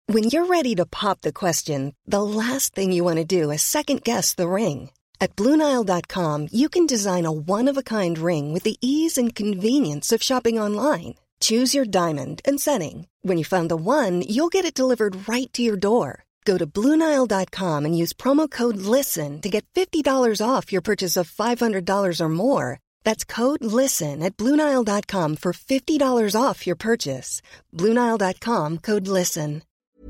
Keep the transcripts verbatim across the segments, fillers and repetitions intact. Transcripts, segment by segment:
When you're ready to pop the question, the last thing you want to do is second-guess the ring. At Blue Nile dot com, you can design a one-of-a-kind ring with the ease and convenience of shopping online. Choose your diamond and setting. When you find the one, you'll get it delivered right to your door. Go to Blue Nile dot com and use promo code LISTEN to get fifty dollars off your purchase of five hundred dollars or more. That's code LISTEN at Blue Nile dot com for fifty dollars off your purchase. Blue Nile dot com, code LISTEN.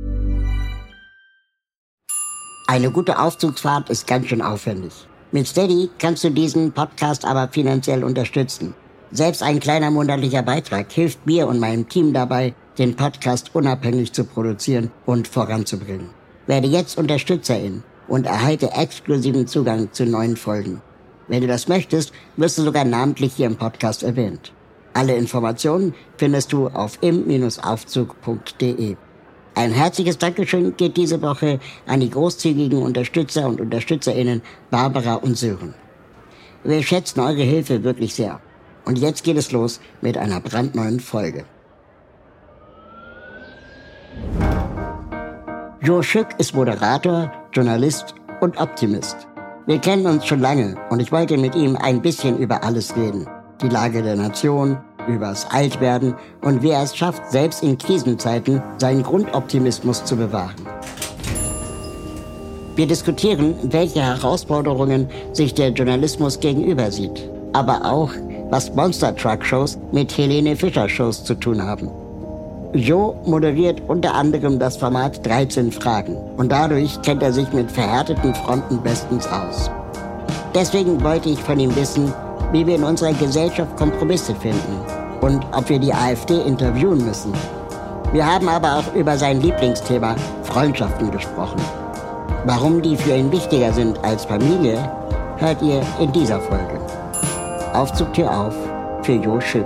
Eine gute Aufzugsfahrt ist ganz schön aufwendig. Mit Steady kannst du diesen Podcast aber finanziell unterstützen. Selbst ein kleiner monatlicher Beitrag hilft mir und meinem Team dabei, den Podcast unabhängig zu produzieren und voranzubringen. Werde jetzt Unterstützerin und erhalte exklusiven Zugang zu neuen Folgen. Wenn du das möchtest, wirst du sogar namentlich hier im Podcast erwähnt. Alle Informationen findest du auf im Bindestrich aufzug punkt de. Ein herzliches Dankeschön geht diese Woche an die großzügigen Unterstützer und UnterstützerInnen Barbara und Sören. Wir schätzen eure Hilfe wirklich sehr. Und jetzt geht es los mit einer brandneuen Folge. Joe Schück ist Moderator, Journalist und Optimist. Wir kennen uns schon lange und ich wollte mit ihm ein bisschen über alles reden. Die Lage der Nation, übers Altwerden und wie er es schafft, selbst in Krisenzeiten seinen Grundoptimismus zu bewahren. Wir diskutieren, welche Herausforderungen sich der Journalismus gegenüber sieht, aber auch, was Monster-Truck-Shows mit Helene Fischer-Shows zu tun haben. Joe moderiert unter anderem das Format dreizehn Fragen und dadurch kennt er sich mit verhärteten Fronten bestens aus. Deswegen wollte ich von ihm wissen, wie wir in unserer Gesellschaft Kompromisse finden und ob wir die AfD interviewen müssen. Wir haben aber auch über sein Lieblingsthema Freundschaften gesprochen. Warum die für ihn wichtiger sind als Familie, hört ihr in dieser Folge. Aufzugtür auf für Joe Schück.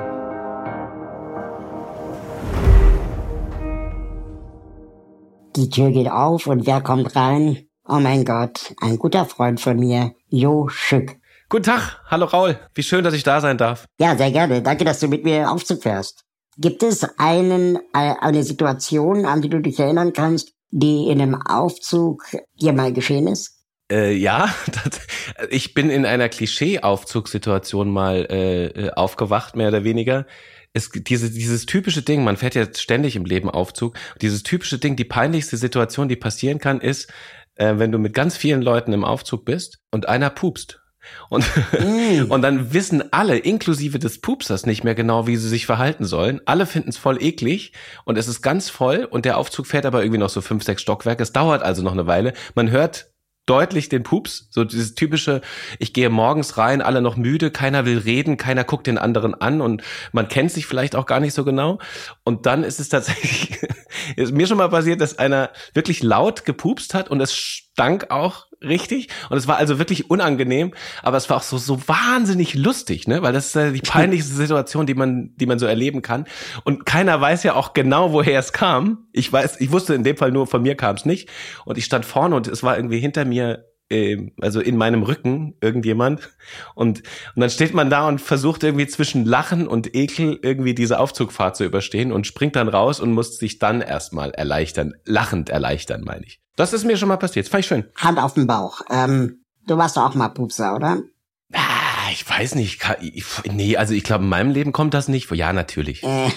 Die Tür geht auf und wer kommt rein? Oh mein Gott, ein guter Freund von mir, Joe Schück. Guten Tag, hallo Raul. Wie schön, dass ich da sein darf. Ja, sehr gerne. Danke, dass du mit mir Aufzug fährst. Gibt es einen, eine Situation, an die du dich erinnern kannst, die in einem Aufzug dir mal geschehen ist? Äh, ja, das, ich bin in einer Klischee-Aufzugssituation mal äh, aufgewacht, mehr oder weniger. Es, diese, dieses typische Ding, man fährt jetzt ständig im Leben Aufzug, dieses typische Ding, die peinlichste Situation, die passieren kann, ist, äh, wenn du mit ganz vielen Leuten im Aufzug bist und einer pupst. Und, mm. und dann wissen alle, inklusive des Pupsers, nicht mehr genau, wie sie sich verhalten sollen. Alle finden es voll eklig und es ist ganz voll und der Aufzug fährt aber irgendwie noch so fünf, sechs Stockwerke. Es dauert also noch eine Weile. Man hört deutlich den Pups, so dieses typische, ich gehe morgens rein, alle noch müde, keiner will reden, keiner guckt den anderen an und man kennt sich vielleicht auch gar nicht so genau. Und dann ist es tatsächlich, ist mir schon mal passiert, dass einer wirklich laut gepupst hat und es stank auch richtig und es war also wirklich unangenehm, aber es war auch so so wahnsinnig lustig, ne, weil das ist ja die peinlichste Situation, die man die man so erleben kann und keiner weiß ja auch genau, woher es kam. Ich weiß, ich wusste in dem Fall nur, von mir kam es nicht und ich stand vorne und es war irgendwie hinter mir, äh, also in meinem Rücken irgendjemand und und dann steht man da und versucht irgendwie zwischen Lachen und Ekel irgendwie diese Aufzugfahrt zu überstehen und springt dann raus und muss sich dann erstmal erleichtern, lachend erleichtern, meine ich. Das ist mir schon mal passiert. Das fand ich schön. Hand auf den Bauch. Ähm, du warst doch auch mal Pupser, oder? Ah, ich weiß nicht. Ich, nee, also ich glaube, in meinem Leben kommt das nicht vor. Ja, natürlich. Äh,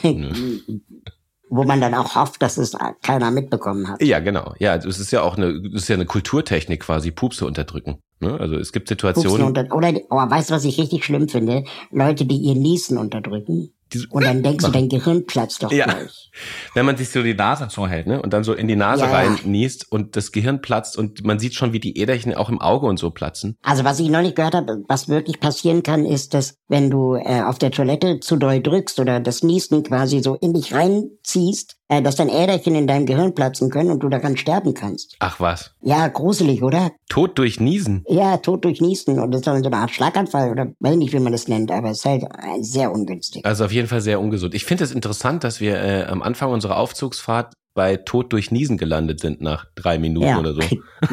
wo man dann auch hofft, dass es keiner mitbekommen hat. Ja, genau. Ja, das ist ja auch eine, das ist ja eine Kulturtechnik quasi, Pupse unterdrücken. Ne? Also es gibt Situationen. Unter- oder, oh, weißt du, was ich richtig schlimm finde? Leute, die ihr Niesen unterdrücken. Diese, und dann denkst du, dein Gehirn platzt doch ja. gleich. Wenn man sich so die Nase zuhält, ne, und dann so in die Nase ja. rein niest und das Gehirn platzt und man sieht schon, wie die Äderchen auch im Auge und so platzen. Also was ich noch nicht gehört habe, was wirklich passieren kann, ist, dass wenn du äh, auf der Toilette zu doll drückst oder das Niesten quasi so in dich reinziehst, äh, dass dann Äderchen in deinem Gehirn platzen können und du daran sterben kannst. Ach was. Ja, gruselig, oder? Tod durch Niesen? Ja, Tod durch Niesen. Und das ist dann so eine Art Schlaganfall oder weiß nicht, wie man das nennt, aber es ist halt äh, sehr ungünstig. Also auf jeden Fall sehr ungesund. Ich finde es interessant, dass wir äh, am Anfang unserer Aufzugsfahrt bei Tod durch Niesen gelandet sind nach drei Minuten ja. oder so.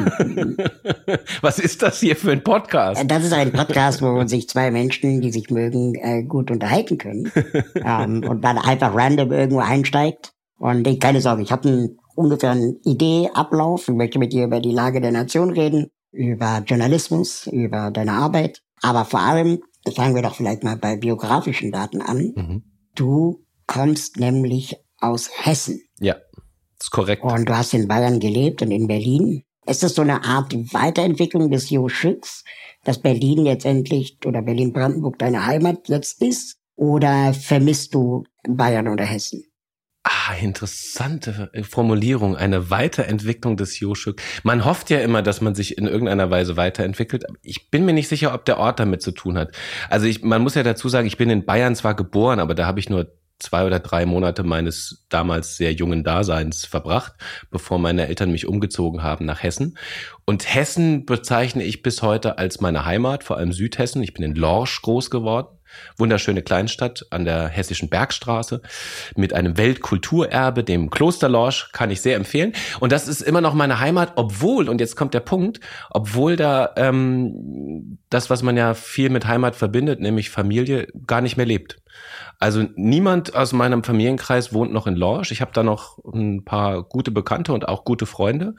Was ist das hier für ein Podcast? Das ist ein Podcast, wo sich zwei Menschen, die sich mögen, äh, gut unterhalten können. ähm, und man einfach random irgendwo einsteigt. Und ich, keine Sorge, ich habe einen ungefähr eine Idee, Ablauf. Ich möchte mit dir über die Lage der Nation reden, über Journalismus, über deine Arbeit. Aber vor allem, fangen wir doch vielleicht mal bei biografischen Daten an. Mhm. Du kommst nämlich aus Hessen. Ja, das ist korrekt. Und du hast in Bayern gelebt und in Berlin. Ist das so eine Art Weiterentwicklung des Jo-Schütz, dass Berlin jetzt endlich oder Berlin-Brandenburg deine Heimat jetzt ist? Oder vermisst du Bayern oder Hessen? Ah, interessante Formulierung, eine Weiterentwicklung des Jo-Schütz. Man hofft ja immer, dass man sich in irgendeiner Weise weiterentwickelt. Ich bin mir nicht sicher, ob der Ort damit zu tun hat. Also ich, man muss ja dazu sagen, ich bin in Bayern zwar geboren, aber da habe ich nur zwei oder drei Monate meines damals sehr jungen Daseins verbracht, bevor meine Eltern mich umgezogen haben nach Hessen. Und Hessen bezeichne ich bis heute als meine Heimat, vor allem Südhessen. Ich bin in Lorsch groß geworden. Wunderschöne Kleinstadt an der Hessischen Bergstraße mit einem Weltkulturerbe, dem Kloster Lorsch, kann ich sehr empfehlen. Und das ist immer noch meine Heimat, obwohl, und jetzt kommt der Punkt, obwohl da ähm, das, was man ja viel mit Heimat verbindet, nämlich Familie, gar nicht mehr lebt. Also niemand aus meinem Familienkreis wohnt noch in Lorsch. Ich habe da noch ein paar gute Bekannte und auch gute Freunde.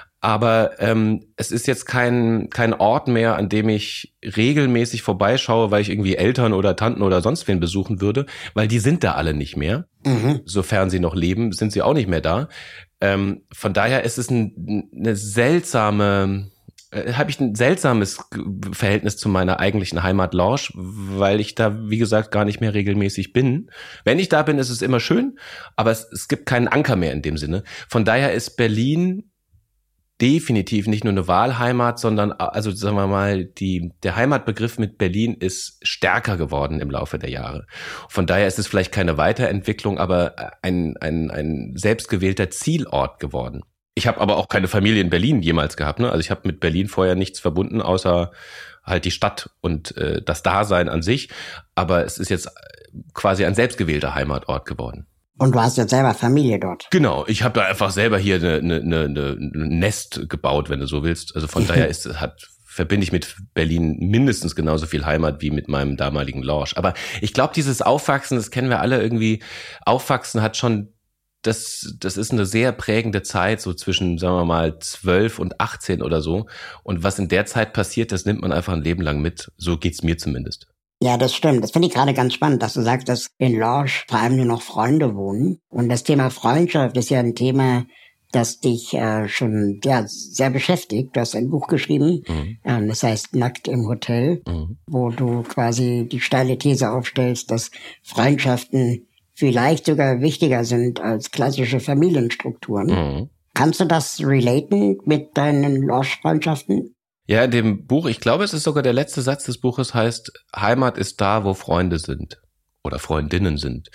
Aber ähm, es ist jetzt kein kein Ort mehr, an dem ich regelmäßig vorbeischaue, weil ich irgendwie Eltern oder Tanten oder sonst wen besuchen würde, weil die sind da alle nicht mehr. Mhm. Sofern sie noch leben, sind sie auch nicht mehr da. Ähm, von daher ist es ein, eine seltsame, äh, habe ich ein seltsames Verhältnis zu meiner eigentlichen Heimat Lorsch, weil ich da, wie gesagt, gar nicht mehr regelmäßig bin. Wenn ich da bin, ist es immer schön, aber es, es gibt keinen Anker mehr in dem Sinne. Von daher ist Berlin definitiv nicht nur eine Wahlheimat, sondern, also sagen wir mal, die, der Heimatbegriff mit Berlin ist stärker geworden im Laufe der Jahre. Von daher ist es vielleicht keine Weiterentwicklung, aber ein, ein, ein selbstgewählter Zielort geworden. Ich habe aber auch keine Familie in Berlin jemals gehabt, ne? Also ich habe mit Berlin vorher nichts verbunden, außer halt die Stadt und äh, das Dasein an sich. Aber es ist jetzt quasi ein selbstgewählter Heimatort geworden. Und du hast jetzt selber Familie dort. Genau, ich habe da einfach selber hier eine, eine, eine, ein Nest gebaut, wenn du so willst. Also von daher ist hat verbinde ich mit Berlin mindestens genauso viel Heimat wie mit meinem damaligen Lorsch. Aber ich glaube, dieses Aufwachsen, das kennen wir alle irgendwie. Aufwachsen hat schon, das das ist eine sehr prägende Zeit, so zwischen, sagen wir mal, zwölf und achtzehn oder so. Und was in der Zeit passiert, das nimmt man einfach ein Leben lang mit. So geht's mir zumindest. Ja, das stimmt. Das finde ich gerade ganz spannend, dass du sagst, dass in Lorsch vor allem nur noch Freunde wohnen. Und das Thema Freundschaft ist ja ein Thema, das dich äh, schon ja sehr beschäftigt. Du hast ein Buch geschrieben, mhm. äh, das heißt Nackt im Hotel, mhm. wo du quasi die steile These aufstellst, dass Freundschaften vielleicht sogar wichtiger sind als klassische Familienstrukturen. Mhm. Kannst du das relaten mit deinen Lorsch-Freundschaften? Ja, in dem Buch, ich glaube, es ist sogar der letzte Satz des Buches, heißt, Heimat ist da, wo Freunde sind oder Freundinnen sind.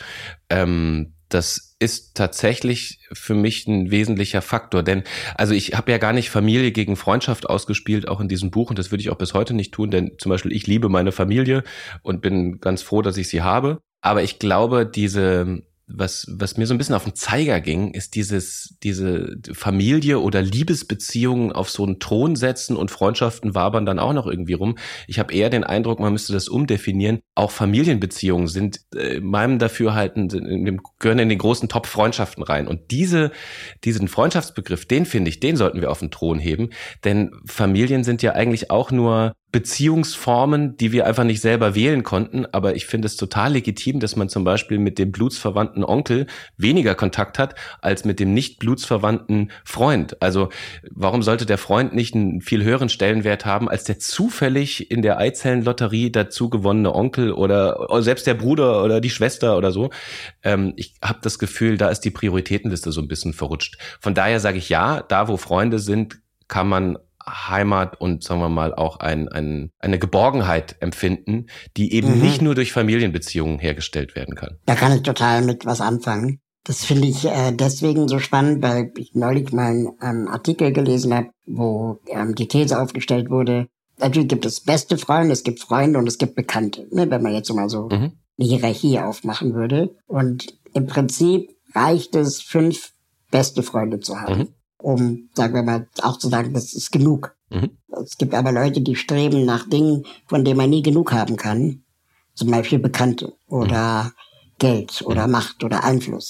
Ähm, das ist tatsächlich für mich ein wesentlicher Faktor, denn also ich habe ja gar nicht Familie gegen Freundschaft ausgespielt, auch in diesem Buch, und das würde ich auch bis heute nicht tun, denn zum Beispiel ich liebe meine Familie und bin ganz froh, dass ich sie habe, aber ich glaube, diese Was, was mir so ein bisschen auf den Zeiger ging, ist dieses, diese Familie oder Liebesbeziehungen auf so einen Thron setzen und Freundschaften wabern dann auch noch irgendwie rum. Ich habe eher den Eindruck, man müsste das umdefinieren. Auch Familienbeziehungen sind äh, meinem Dafürhalten, in dem, gehören in den großen Top Freundschaften rein. Und diese, diesen Freundschaftsbegriff, den finde ich, den sollten wir auf den Thron heben. Denn Familien sind ja eigentlich auch nur Beziehungsformen, die wir einfach nicht selber wählen konnten. Aber ich finde es total legitim, dass man zum Beispiel mit dem blutsverwandten Onkel weniger Kontakt hat als mit dem nicht blutsverwandten Freund. Also warum sollte der Freund nicht einen viel höheren Stellenwert haben als der zufällig in der Eizellenlotterie dazu gewonnene Onkel oder selbst der Bruder oder die Schwester oder so? Ähm, ich habe das Gefühl, da ist die Prioritätenliste so ein bisschen verrutscht. Von daher sage ich ja, da wo Freunde sind, kann man Heimat und, sagen wir mal, auch ein, ein, eine Geborgenheit empfinden, die eben mhm. nicht nur durch Familienbeziehungen hergestellt werden kann. Da kann ich total mit was anfangen. Das finde ich äh, deswegen so spannend, weil ich neulich mal einen ähm, Artikel gelesen habe, wo ähm, die These aufgestellt wurde, natürlich gibt es beste Freunde, es gibt Freunde und es gibt Bekannte, ne, wenn man jetzt mal so mhm. eine Hierarchie aufmachen würde. Und im Prinzip reicht es, fünf beste Freunde zu haben. Mhm. um, sagen wir mal, auch zu sagen, das ist genug. Mhm. Es gibt aber Leute, die streben nach Dingen, von denen man nie genug haben kann. Zum Beispiel Bekannte oder mhm. Geld oder mhm. Macht oder Einfluss.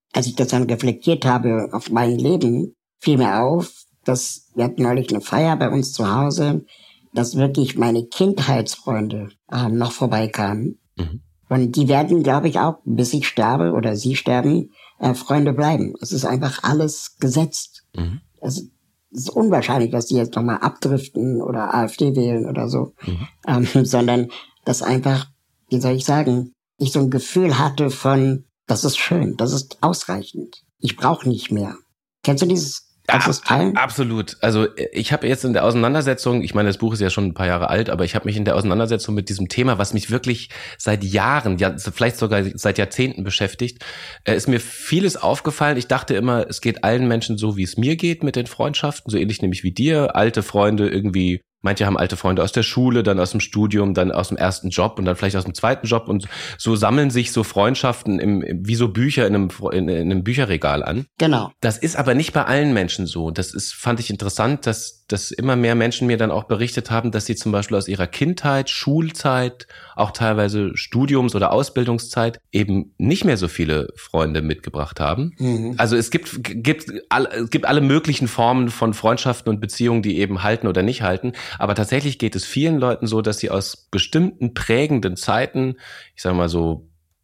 als ich das dann reflektiert habe auf mein Leben, fiel mir auf, dass wir hatten neulich eine Feier bei uns zu Hause, dass wirklich meine Kindheitsfreunde äh, noch vorbeikamen. Mhm. Und die werden, glaube ich, auch, bis ich sterbe oder sie sterben, äh, Freunde bleiben. Es ist einfach alles gesetzt. Mhm. Es ist unwahrscheinlich, dass die jetzt nochmal abdriften oder AfD wählen oder so. Mhm. Ähm, sondern dass einfach, wie soll ich sagen, ich so ein Gefühl hatte von, das ist schön, das ist ausreichend. Ich brauche nicht mehr. Kennst du dieses Kannst ja, absolut. Also ich habe jetzt in der Auseinandersetzung, ich meine, das Buch ist ja schon ein paar Jahre alt, aber ich habe mich in der Auseinandersetzung mit diesem Thema, was mich wirklich seit Jahren, ja vielleicht sogar seit Jahrzehnten beschäftigt, äh, ist mir vieles aufgefallen. Ich dachte immer, es geht allen Menschen so, wie es mir geht mit den Freundschaften, so ähnlich nämlich wie dir, alte Freunde irgendwie. Manche haben alte Freunde aus der Schule, dann aus dem Studium, dann aus dem ersten Job und dann vielleicht aus dem zweiten Job und so sammeln sich so Freundschaften im, im wie so Bücher in einem, in, in einem Bücherregal an. Genau. Das ist aber nicht bei allen Menschen so. Das ist, fand ich interessant, dass, dass immer mehr Menschen mir dann auch berichtet haben, dass sie zum Beispiel aus ihrer Kindheit, Schulzeit, auch teilweise Studiums- oder Ausbildungszeit eben nicht mehr so viele Freunde mitgebracht haben. Mhm. Also es gibt, gibt, es gibt alle möglichen Formen von Freundschaften und Beziehungen, die eben halten oder nicht halten. Aber tatsächlich geht es vielen Leuten so, dass sie aus bestimmten prägenden Zeiten, ich sag mal so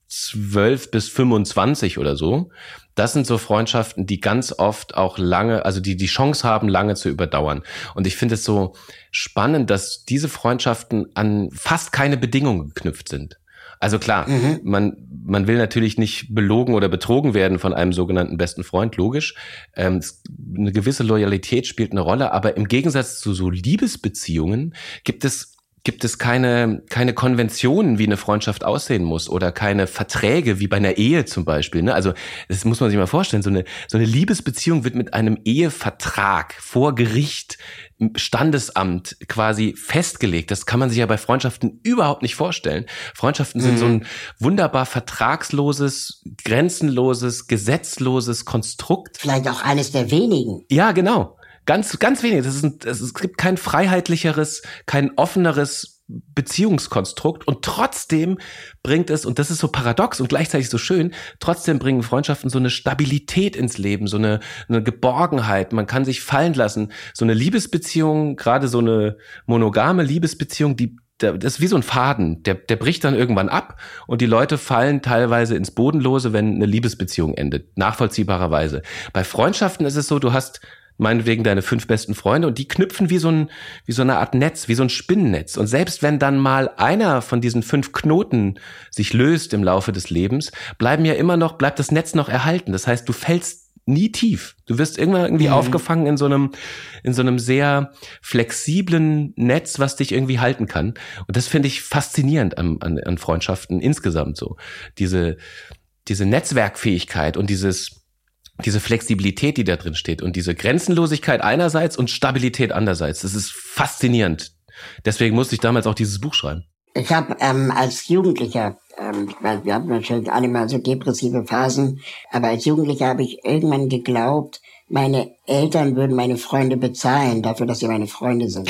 zwölf bis fünfundzwanzig oder so, das sind so Freundschaften, die ganz oft auch lange, also die die Chance haben, lange zu überdauern. Und ich finde es so spannend, dass diese Freundschaften an fast keine Bedingungen geknüpft sind. Also klar, mhm. man man will natürlich nicht belogen oder betrogen werden von einem sogenannten besten Freund, logisch. Ähm, eine gewisse Loyalität spielt eine Rolle, aber im Gegensatz zu so Liebesbeziehungen gibt es gibt es keine keine Konventionen, wie eine Freundschaft aussehen muss oder keine Verträge wie bei einer Ehe zum Beispiel. Ne? Also das muss man sich mal vorstellen. So eine so eine Liebesbeziehung wird mit einem Ehevertrag vor Gericht, Standesamt quasi festgelegt. Das kann man sich ja bei Freundschaften überhaupt nicht vorstellen. Freundschaften sind mhm. so ein wunderbar vertragsloses, grenzenloses, gesetzloses Konstrukt. Vielleicht auch eines der wenigen. Ja, genau. Ganz, ganz wenig. Das ist ein, es gibt kein freiheitlicheres, kein offeneres Beziehungskonstrukt und trotzdem bringt es, und das ist so paradox und gleichzeitig so schön, trotzdem bringen Freundschaften so eine Stabilität ins Leben, so eine, eine Geborgenheit. Man kann sich fallen lassen. So eine Liebesbeziehung, gerade so eine monogame Liebesbeziehung, die das ist wie so ein Faden, der der bricht dann irgendwann ab und die Leute fallen teilweise ins Bodenlose, wenn eine Liebesbeziehung endet, nachvollziehbarerweise. Bei Freundschaften ist es so, du hast meinetwegen deine fünf besten Freunde und die knüpfen wie so ein wie so eine Art Netz, wie so ein Spinnennetz. Und selbst wenn dann mal einer von diesen fünf Knoten sich löst im Laufe des Lebens, bleiben ja immer noch bleibt das Netz noch erhalten. Das heißt, du fällst nie tief. Du wirst irgendwann irgendwie mhm. aufgefangen in so einem in so einem sehr flexiblen Netz, was dich irgendwie halten kann. Und das finde ich faszinierend an, an, an Freundschaften insgesamt so. Diese diese Netzwerkfähigkeit und dieses diese Flexibilität, die da drin steht und diese Grenzenlosigkeit einerseits und Stabilität andererseits. Das ist faszinierend. Deswegen musste ich damals auch dieses Buch schreiben. Ich habe ähm, als Jugendlicher, ähm, weil wir haben natürlich alle mal so depressive Phasen, aber als Jugendlicher habe ich irgendwann geglaubt, meine Eltern würden meine Freunde bezahlen dafür, dass sie meine Freunde sind.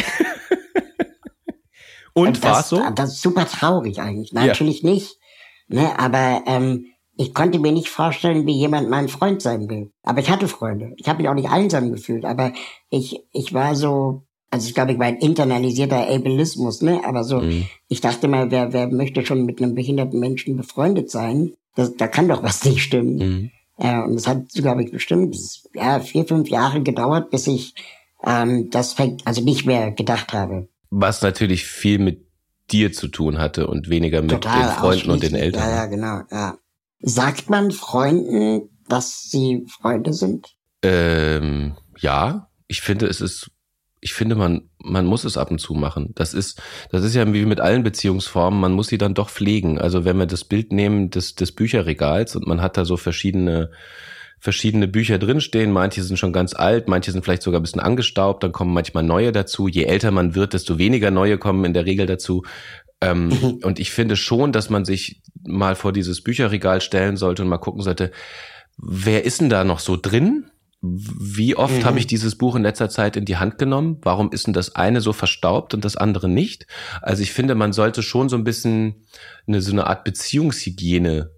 Und war es so? Das ist super traurig eigentlich. Nein, ja. Natürlich nicht. Ne, aber ähm, ich konnte mir nicht vorstellen, wie jemand mein Freund sein will. Aber ich hatte Freunde. Ich habe mich auch nicht einsam gefühlt. Aber ich ich war so, also ich glaube, ich war ein internalisierter Ableismus, ne? Aber so, mhm. ich dachte mal, wer wer möchte schon mit einem behinderten Menschen befreundet sein? Das, da kann doch was nicht stimmen. Mhm. Äh, und es hat, glaube ich, bestimmt ja vier, fünf Jahre gedauert, bis ich ähm, das also nicht mehr gedacht habe. Was natürlich viel mit dir zu tun hatte und weniger mit Total den Freunden und den Eltern. Ja, ja, genau, ja. Sagt man Freunden, dass sie Freunde sind? Ähm, ja, ich finde, es ist, ich finde, man, man muss es ab und zu machen. Das ist, das ist ja wie mit allen Beziehungsformen, man muss sie dann doch pflegen. Also wenn wir das Bild nehmen des, des Bücherregals und man hat da so verschiedene, verschiedene Bücher drinstehen, manche sind schon ganz alt, manche sind vielleicht sogar ein bisschen angestaubt, dann kommen manchmal neue dazu. Je älter man wird, desto weniger neue kommen in der Regel dazu. Ähm, mhm. Und ich finde schon, dass man sich mal vor dieses Bücherregal stellen sollte und mal gucken sollte, wer ist denn da noch so drin? Wie oft mhm. habe ich dieses Buch in letzter Zeit in die Hand genommen? Warum ist denn das eine so verstaubt und das andere nicht? Also ich finde, man sollte schon so ein bisschen eine, so eine Art Beziehungshygiene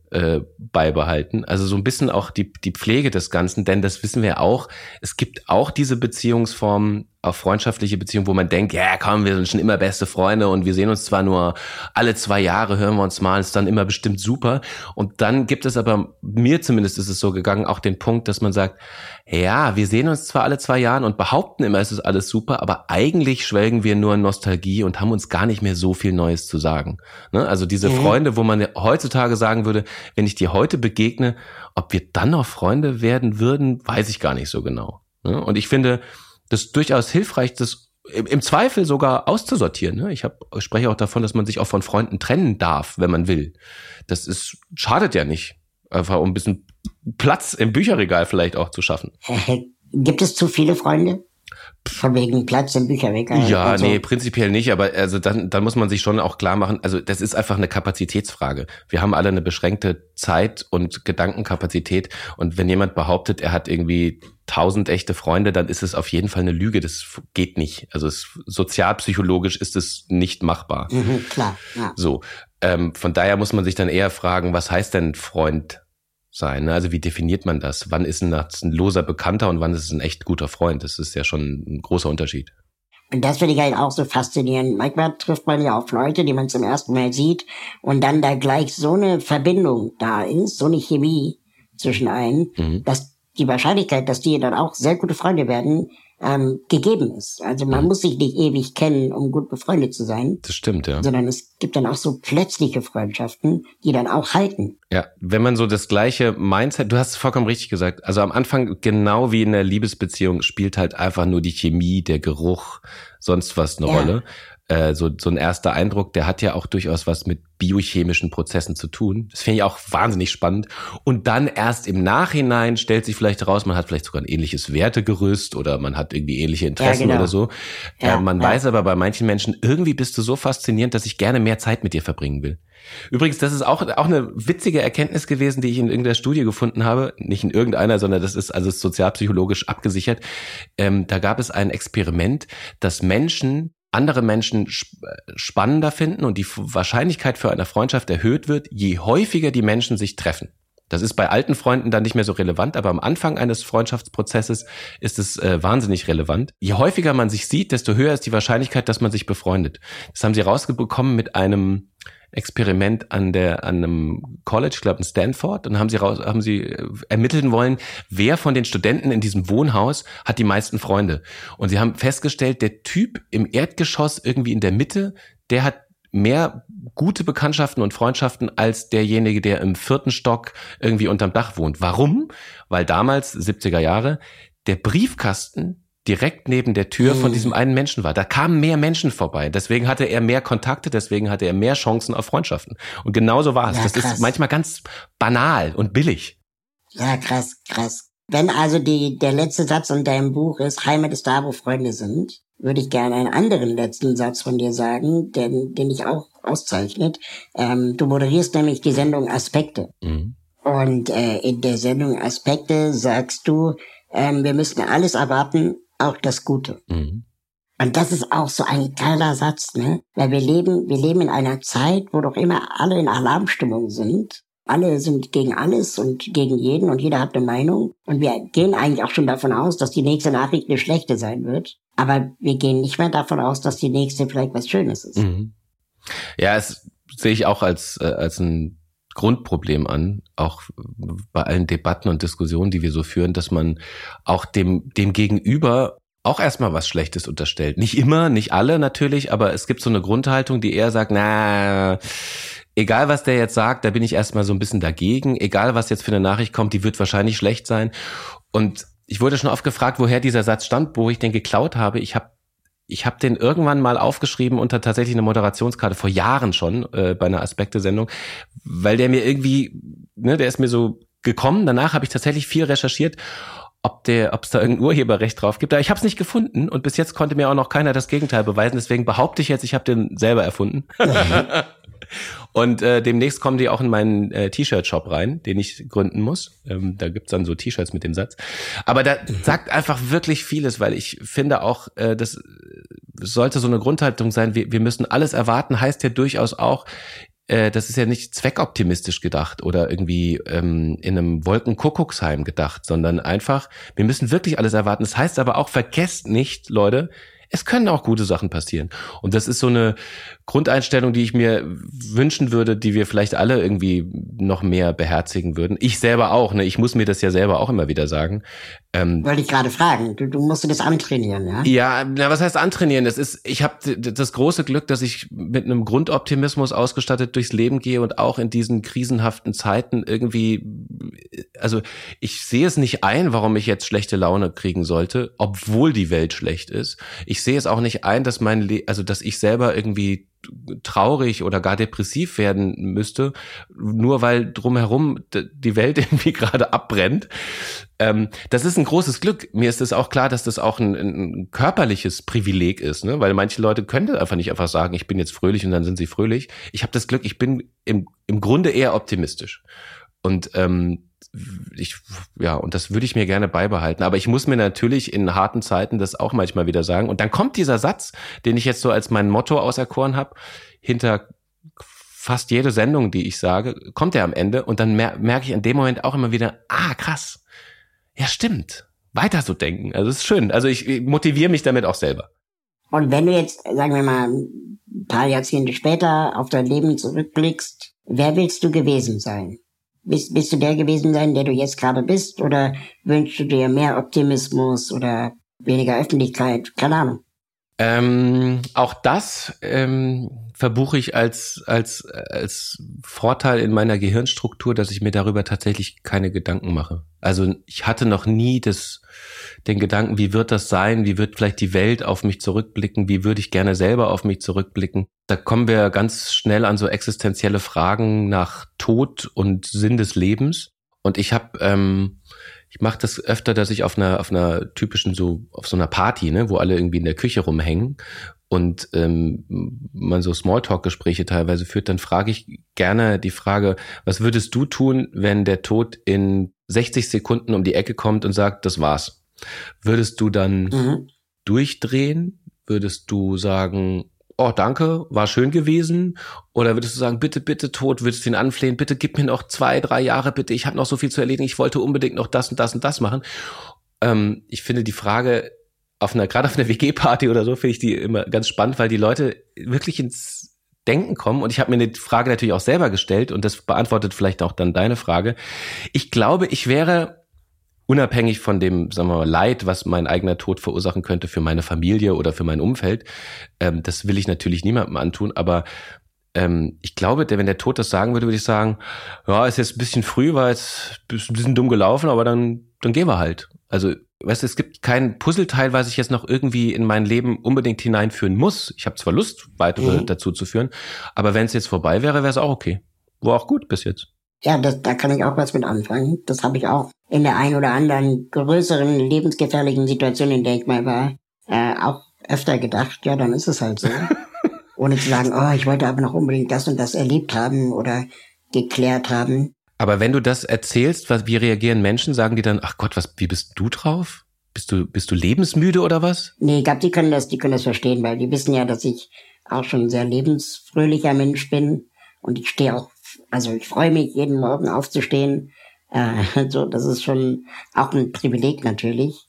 äh, beibehalten. Also so ein bisschen auch die die Pflege des Ganzen, denn das wissen wir auch. Es gibt auch diese Beziehungsformen, auch freundschaftliche Beziehungen, wo man denkt, ja komm, wir sind schon immer beste Freunde und wir sehen uns zwar nur alle zwei Jahre, hören wir uns mal, ist dann immer bestimmt super. Und dann gibt es aber, mir zumindest ist es so gegangen, auch den Punkt, dass man sagt, ja, wir sehen uns zwar alle zwei Jahre und behaupten immer, es ist alles super, aber eigentlich schwelgen wir nur in Nostalgie und haben uns gar nicht mehr so viel Neues zu sagen. Ne? Also diese mhm. Freunde, wo man heutzutage sagen würde, wenn ich dir heute begegne, ob wir dann noch Freunde werden würden, weiß ich gar nicht so genau. Ne? Und ich finde, das ist durchaus hilfreich, das im, im Zweifel sogar auszusortieren. Ne? Ich hab, ich spreche auch davon, dass man sich auch von Freunden trennen darf, wenn man will. Das ist schadet ja nicht, einfach um ein bisschen Platz im Bücherregal vielleicht auch zu schaffen. Gibt es zu viele Freunde? Von wegen Platz im Bücherregal? Ja, so. Nee, prinzipiell nicht, aber also dann, dann muss man sich schon auch klar machen, also das ist einfach eine Kapazitätsfrage. Wir haben alle eine beschränkte Zeit und Gedankenkapazität und wenn jemand behauptet, er hat irgendwie tausend echte Freunde, dann ist es auf jeden Fall eine Lüge, das geht nicht. Also es, sozialpsychologisch ist es nicht machbar. Mhm, klar, ja. So, ähm, von daher muss man sich dann eher fragen, was heißt denn Freund sein? Also wie definiert man das? Wann ist ein, ein loser Bekannter und wann ist es ein echt guter Freund? Das ist ja schon ein großer Unterschied. Und das finde ich halt auch so faszinierend. Manchmal trifft man ja auf Leute, die man zum ersten Mal sieht und dann da gleich so eine Verbindung da ist, so eine Chemie zwischen allen, mhm. dass die Wahrscheinlichkeit, dass die dann auch sehr gute Freunde werden, ähm, gegeben ist. Also man mhm. muss sich nicht ewig kennen, um gut befreundet zu sein. Das stimmt, ja. Sondern es gibt dann auch so plötzliche Freundschaften, die dann auch halten. Ja, wenn man so das gleiche Mindset, du hast es vollkommen richtig gesagt, also am Anfang genau wie in der Liebesbeziehung spielt halt einfach nur die Chemie, der Geruch, sonst was eine ja. Rolle. Äh, so, so ein erster Eindruck, der hat ja auch durchaus was mit biochemischen Prozessen zu tun. Das finde ich auch wahnsinnig spannend. Und dann erst im Nachhinein stellt sich vielleicht heraus, man hat vielleicht sogar ein ähnliches Wertegerüst oder man hat irgendwie ähnliche Interessen ja, genau. oder so. Ja, äh, man ja. weiß aber bei manchen Menschen, irgendwie bist du so faszinierend, dass ich gerne mehr Zeit mit dir verbringen will. Übrigens, das ist auch, auch eine witzige Erkenntnis gewesen, die ich in irgendeiner Studie gefunden habe. Nicht in irgendeiner, sondern das ist also sozialpsychologisch abgesichert. Ähm, da gab es ein Experiment, dass Menschen andere Menschen spannender finden und die Wahrscheinlichkeit für eine Freundschaft erhöht wird, je häufiger die Menschen sich treffen. Das ist bei alten Freunden dann nicht mehr so relevant, aber am Anfang eines Freundschaftsprozesses ist es äh, wahnsinnig relevant. Je häufiger man sich sieht, desto höher ist die Wahrscheinlichkeit, dass man sich befreundet. Das haben sie rausbekommen mit einem Experiment an der an einem College, ich glaube in Stanford, und haben sie raus, haben sie ermitteln wollen, wer von den Studenten in diesem Wohnhaus hat die meisten Freunde. Und sie haben festgestellt, der Typ im Erdgeschoss irgendwie in der Mitte, der hat mehr gute Bekanntschaften und Freundschaften als derjenige, der im vierten Stock irgendwie unterm Dach wohnt. Warum? Weil damals, siebziger Jahre, der Briefkasten direkt neben der Tür von diesem einen Menschen war. Da kamen mehr Menschen vorbei. Deswegen hatte er mehr Kontakte, deswegen hatte er mehr Chancen auf Freundschaften. Und genauso war es. Ja, das krass. Ist manchmal ganz banal und billig. Ja, krass, krass. Wenn also die, der letzte Satz in deinem Buch ist, Heimat ist da, wo Freunde sind, würde ich gerne einen anderen letzten Satz von dir sagen, den, den ich auch auszeichnet. Ähm, du moderierst nämlich die Sendung Aspekte. Mhm. Und äh, in der Sendung Aspekte sagst du, ähm, wir müssen alles erwarten, auch das Gute. Mhm. Und das ist auch so ein geiler Satz, ne? Weil wir leben, wir leben in einer Zeit, wo doch immer alle in Alarmstimmung sind. Alle sind gegen alles und gegen jeden und jeder hat eine Meinung. Und wir gehen eigentlich auch schon davon aus, dass die nächste Nachricht eine schlechte sein wird. Aber wir gehen nicht mehr davon aus, dass die nächste vielleicht was Schönes ist. Mhm. Ja, es sehe ich auch als, äh, als ein Grundproblem an, auch bei allen Debatten und Diskussionen, die wir so führen, dass man auch dem, dem Gegenüber auch erstmal was Schlechtes unterstellt. Nicht immer, nicht alle natürlich, aber es gibt so eine Grundhaltung, die eher sagt, na, egal was der jetzt sagt, da bin ich erstmal so ein bisschen dagegen. Egal was jetzt für eine Nachricht kommt, die wird wahrscheinlich schlecht sein. Und ich wurde schon oft gefragt, woher dieser Satz stammt, wo ich den geklaut habe. Ich habe Ich habe den irgendwann mal aufgeschrieben unter tatsächlich eine Moderationskarte, vor Jahren schon, äh, bei einer Aspekte-Sendung, weil der mir irgendwie, ne, der ist mir so gekommen. Danach habe ich tatsächlich viel recherchiert, ob der, ob es da irgendein Urheberrecht drauf gibt. Aber ich habe es nicht gefunden und bis jetzt konnte mir auch noch keiner das Gegenteil beweisen. Deswegen behaupte ich jetzt, ich habe den selber erfunden. Mhm. Und äh, demnächst kommen die auch in meinen äh, T-Shirt-Shop rein, den ich gründen muss. Ähm, da gibt's dann so T-Shirts mit dem Satz. Aber da mhm. sagt einfach wirklich vieles, weil ich finde auch, äh, das sollte so eine Grundhaltung sein, wir, wir müssen alles erwarten, heißt ja durchaus auch, äh, das ist ja nicht zweckoptimistisch gedacht oder irgendwie ähm, in einem Wolkenkuckucksheim gedacht, sondern einfach, wir müssen wirklich alles erwarten. Das heißt aber auch, vergesst nicht, Leute, es können auch gute Sachen passieren. Und das ist so eine Grundeinstellung, die ich mir wünschen würde, die wir vielleicht alle irgendwie noch mehr beherzigen würden. Ich selber auch, ne? Ich muss mir das ja selber auch immer wieder sagen. Ähm, Wollte ich gerade fragen. Du, du musst das antrainieren, ja? Ja, na, was heißt antrainieren? Das ist, ich habe das große Glück, dass ich mit einem Grundoptimismus ausgestattet durchs Leben gehe und auch in diesen krisenhaften Zeiten irgendwie, also ich sehe es nicht ein, warum ich jetzt schlechte Laune kriegen sollte, obwohl die Welt schlecht ist. Ich sehe es auch nicht ein, dass mein, Le- also dass ich selber irgendwie traurig oder gar depressiv werden müsste, nur weil drumherum die Welt irgendwie gerade abbrennt. Ähm, das ist ein großes Glück. Mir ist es auch klar, dass das auch ein, ein körperliches Privileg ist, ne? Weil manche Leute können einfach nicht einfach sagen, ich bin jetzt fröhlich und dann sind sie fröhlich. Ich habe das Glück, ich bin im, im Grunde eher optimistisch. Und ähm, ich, ja, und das würde ich mir gerne beibehalten. Aber ich muss mir natürlich in harten Zeiten das auch manchmal wieder sagen. Und dann kommt dieser Satz, den ich jetzt so als mein Motto auserkoren habe, hinter fast jede Sendung, die ich sage, kommt er am Ende. Und dann mer- merke ich in dem Moment auch immer wieder, ah, krass. Ja, stimmt. Weiter so denken. Also es ist schön. Also ich, ich motiviere mich damit auch selber. Und wenn du jetzt, sagen wir mal, ein paar Jahrzehnte später auf dein Leben zurückblickst, wer willst du gewesen sein? Bist, bist du der gewesen sein, der du jetzt gerade bist? Oder wünschst du dir mehr Optimismus oder weniger Öffentlichkeit? Keine Ahnung. Ähm, auch das ähm, verbuche ich als als als Vorteil in meiner Gehirnstruktur, dass ich mir darüber tatsächlich keine Gedanken mache. Also ich hatte noch nie das den Gedanken, wie wird das sein, wie wird vielleicht die Welt auf mich zurückblicken, wie würde ich gerne selber auf mich zurückblicken. Da kommen wir ganz schnell an so existenzielle Fragen nach Tod und Sinn des Lebens. Und ich habe ähm, ich mache das öfter, dass ich auf einer auf einer typischen so auf so einer Party, ne, wo alle irgendwie in der Küche rumhängen und ähm, man so Smalltalk-Gespräche teilweise führt, dann frage ich gerne die Frage, was würdest du tun, wenn der Tod in sechzig Sekunden um die Ecke kommt und sagt, das war's? Würdest du dann mhm. durchdrehen? Würdest du sagen, oh, danke, war schön gewesen? Oder würdest du sagen, bitte, bitte, Tod, würdest du ihn anflehen, bitte gib mir noch zwei, drei Jahre, bitte, ich habe noch so viel zu erledigen, ich wollte unbedingt noch das und das und das machen. Ähm, ich finde die Frage, auf einer, gerade auf einer W G-Party oder so, finde ich die immer ganz spannend, weil die Leute wirklich ins Denken kommen. Und ich habe mir die Frage natürlich auch selber gestellt und das beantwortet vielleicht auch dann deine Frage. Ich glaube, ich wäre unabhängig von dem, sagen wir mal, Leid, was mein eigener Tod verursachen könnte für meine Familie oder für mein Umfeld, ähm, das will ich natürlich niemandem antun, aber ähm, ich glaube, der, wenn der Tod das sagen würde, würde ich sagen, ja, ist jetzt ein bisschen früh, war jetzt ein bisschen dumm gelaufen, aber dann, dann gehen wir halt. Also, weißt du, es gibt kein Puzzleteil, was ich jetzt noch irgendwie in mein Leben unbedingt hineinführen muss. Ich habe zwar Lust, weitere mhm. dazu zu führen, aber wenn es jetzt vorbei wäre, wäre es auch okay. War auch gut bis jetzt. Ja, das, da kann ich auch was mit anfangen. Das habe ich auch in der ein oder anderen größeren lebensgefährlichen Situation, in der ich mal war, äh, auch öfter gedacht, ja, dann ist es halt so. Ohne zu sagen, oh, ich wollte aber noch unbedingt das und das erlebt haben oder geklärt haben. Aber wenn du das erzählst, was, wie reagieren Menschen? Sagen die dann, ach Gott, was, wie bist du drauf? Bist du, bist du lebensmüde oder was? Nee, ich glaube, die können das, die können das verstehen, weil die wissen ja, dass ich auch schon ein sehr lebensfröhlicher Mensch bin und ich stehe auch, also ich freue mich, jeden Morgen aufzustehen. Äh, so, das ist schon auch ein Privileg natürlich.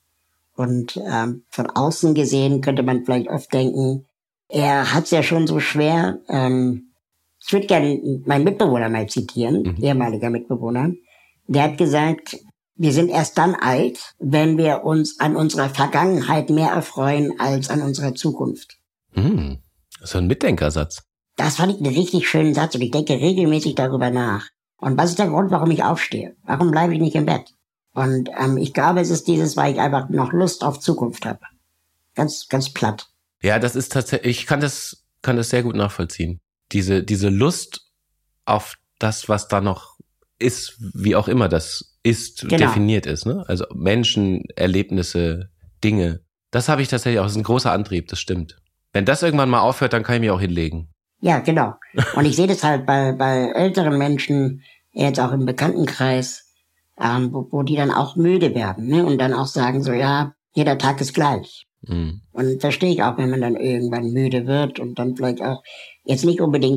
Und ähm, von außen gesehen könnte man vielleicht oft denken, er hat's ja schon so schwer. Ähm, ich würde gerne meinen Mitbewohner mal zitieren, mhm. ehemaliger Mitbewohner. Der hat gesagt, wir sind erst dann alt, wenn wir uns an unserer Vergangenheit mehr erfreuen als an unserer Zukunft. Hm, das ist ein Mitdenkersatz. Das fand ich einen richtig schönen Satz und ich denke regelmäßig darüber nach. Und was ist der Grund, warum ich aufstehe? Warum bleibe ich nicht im Bett? Und ähm, ich glaube, es ist dieses, weil ich einfach noch Lust auf Zukunft habe. Ganz, ganz platt. Ja, das ist tatsächlich, ich kann das, kann das sehr gut nachvollziehen. Diese, diese Lust auf das, was da noch ist, wie auch immer das ist, genau. definiert ist, ne? Also Menschen, Erlebnisse, Dinge. Das habe ich tatsächlich auch, das ist ein großer Antrieb, das stimmt. Wenn das irgendwann mal aufhört, dann kann ich mich auch hinlegen. Ja, genau. Und ich sehe das halt bei, bei älteren Menschen, jetzt auch im Bekanntenkreis, ähm, wo, wo die dann auch müde werden, ne? Und dann auch sagen so, ja, jeder Tag ist gleich. Mhm. Und verstehe ich auch, wenn man dann irgendwann müde wird und dann vielleicht auch jetzt nicht unbedingt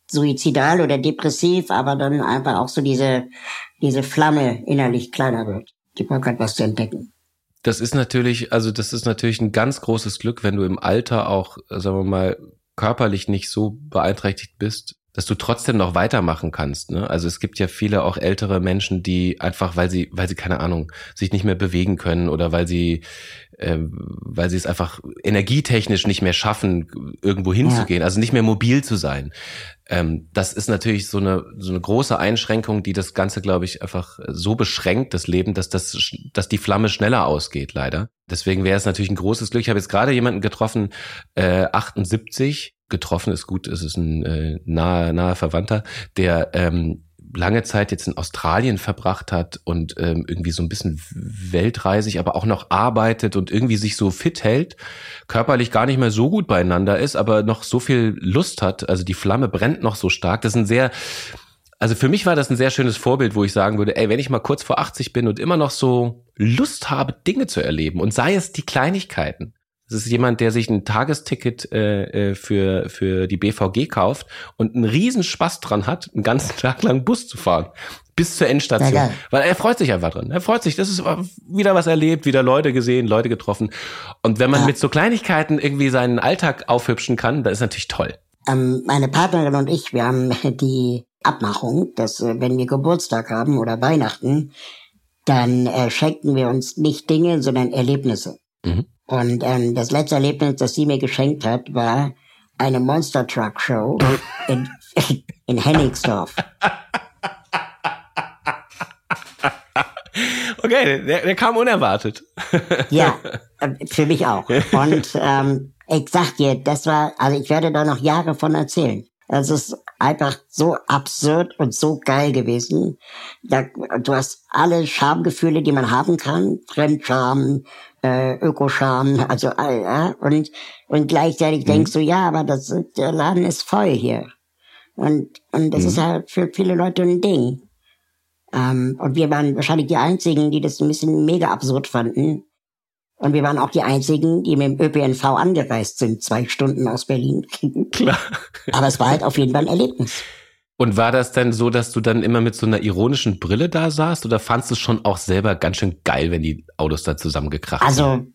suizidal oder depressiv, aber dann einfach auch so diese, diese Flamme innerlich kleiner wird. Die Bock hat, was zu entdecken. Das ist natürlich, also das ist natürlich ein ganz großes Glück, wenn du im Alter auch, sagen wir mal, körperlich nicht so beeinträchtigt bist, dass du trotzdem noch weitermachen kannst, ne? Also es gibt ja viele auch ältere Menschen, die einfach, weil sie, weil sie keine Ahnung, sich nicht mehr bewegen können oder weil sie, äh, weil sie es einfach energietechnisch nicht mehr schaffen, irgendwo hinzugehen, ja. Also nicht mehr mobil zu sein. Ähm, das ist natürlich so eine so eine große Einschränkung, die das Ganze, glaube ich, einfach so beschränkt, das Leben, dass das, dass die Flamme schneller ausgeht, leider. Deswegen wäre es natürlich ein großes Glück. Ich habe jetzt gerade jemanden getroffen, äh, achtundsiebzig. Getroffen ist gut, es ist ein äh, nahe, nahe Verwandter, der ähm, lange Zeit jetzt in Australien verbracht hat und ähm, irgendwie so ein bisschen weltreisig, aber auch noch arbeitet und irgendwie sich so fit hält, körperlich gar nicht mehr so gut beieinander ist, aber noch so viel Lust hat, also die Flamme brennt noch so stark. Das ist ein sehr, also für mich war das ein sehr schönes Vorbild, wo ich sagen würde, ey, wenn ich mal kurz vor achtzig bin und immer noch so Lust habe, Dinge zu erleben und sei es die Kleinigkeiten. Das ist jemand, der sich ein Tagesticket äh, für für die B V G kauft und einen riesen Spaß dran hat, einen ganzen Tag lang Bus zu fahren bis zur Endstation. Ja, weil er freut sich einfach dran. Er freut sich, das ist wieder was erlebt, wieder Leute gesehen, Leute getroffen. Und wenn man ja. mit so Kleinigkeiten irgendwie seinen Alltag aufhübschen kann, das ist natürlich toll. Ähm, meine Partnerin und ich, wir haben die Abmachung, dass äh, wenn wir Geburtstag haben oder Weihnachten, dann äh, schenken wir uns nicht Dinge, sondern Erlebnisse. Mhm. Und ähm, das letzte Erlebnis, das sie mir geschenkt hat, war eine Monster Truck Show in, in Hennigsdorf. Okay, der, der kam unerwartet. Ja, für mich auch. Und ähm, ich sag dir, das war, also ich werde da noch Jahre von erzählen. Das ist einfach so absurd und so geil gewesen. Da, du hast alle Schamgefühle, die man haben kann. Fremdscham, äh, Ökoscham, also all, ja. Und, und gleichzeitig mhm. denkst du, ja, aber das, der Laden ist voll hier. Und, und das mhm. ist halt für viele Leute ein Ding. Ähm, und wir waren wahrscheinlich die Einzigen, die das ein bisschen mega absurd fanden. Und wir waren auch die Einzigen, die mit dem Ö P N V angereist sind, zwei Stunden aus Berlin. Klar. Aber es war halt auf jeden Fall ein Erlebnis. Und war das denn so, dass du dann immer mit so einer ironischen Brille da saßt? Oder fandst du es schon auch selber ganz schön geil, wenn die Autos da zusammengekracht sind? Also,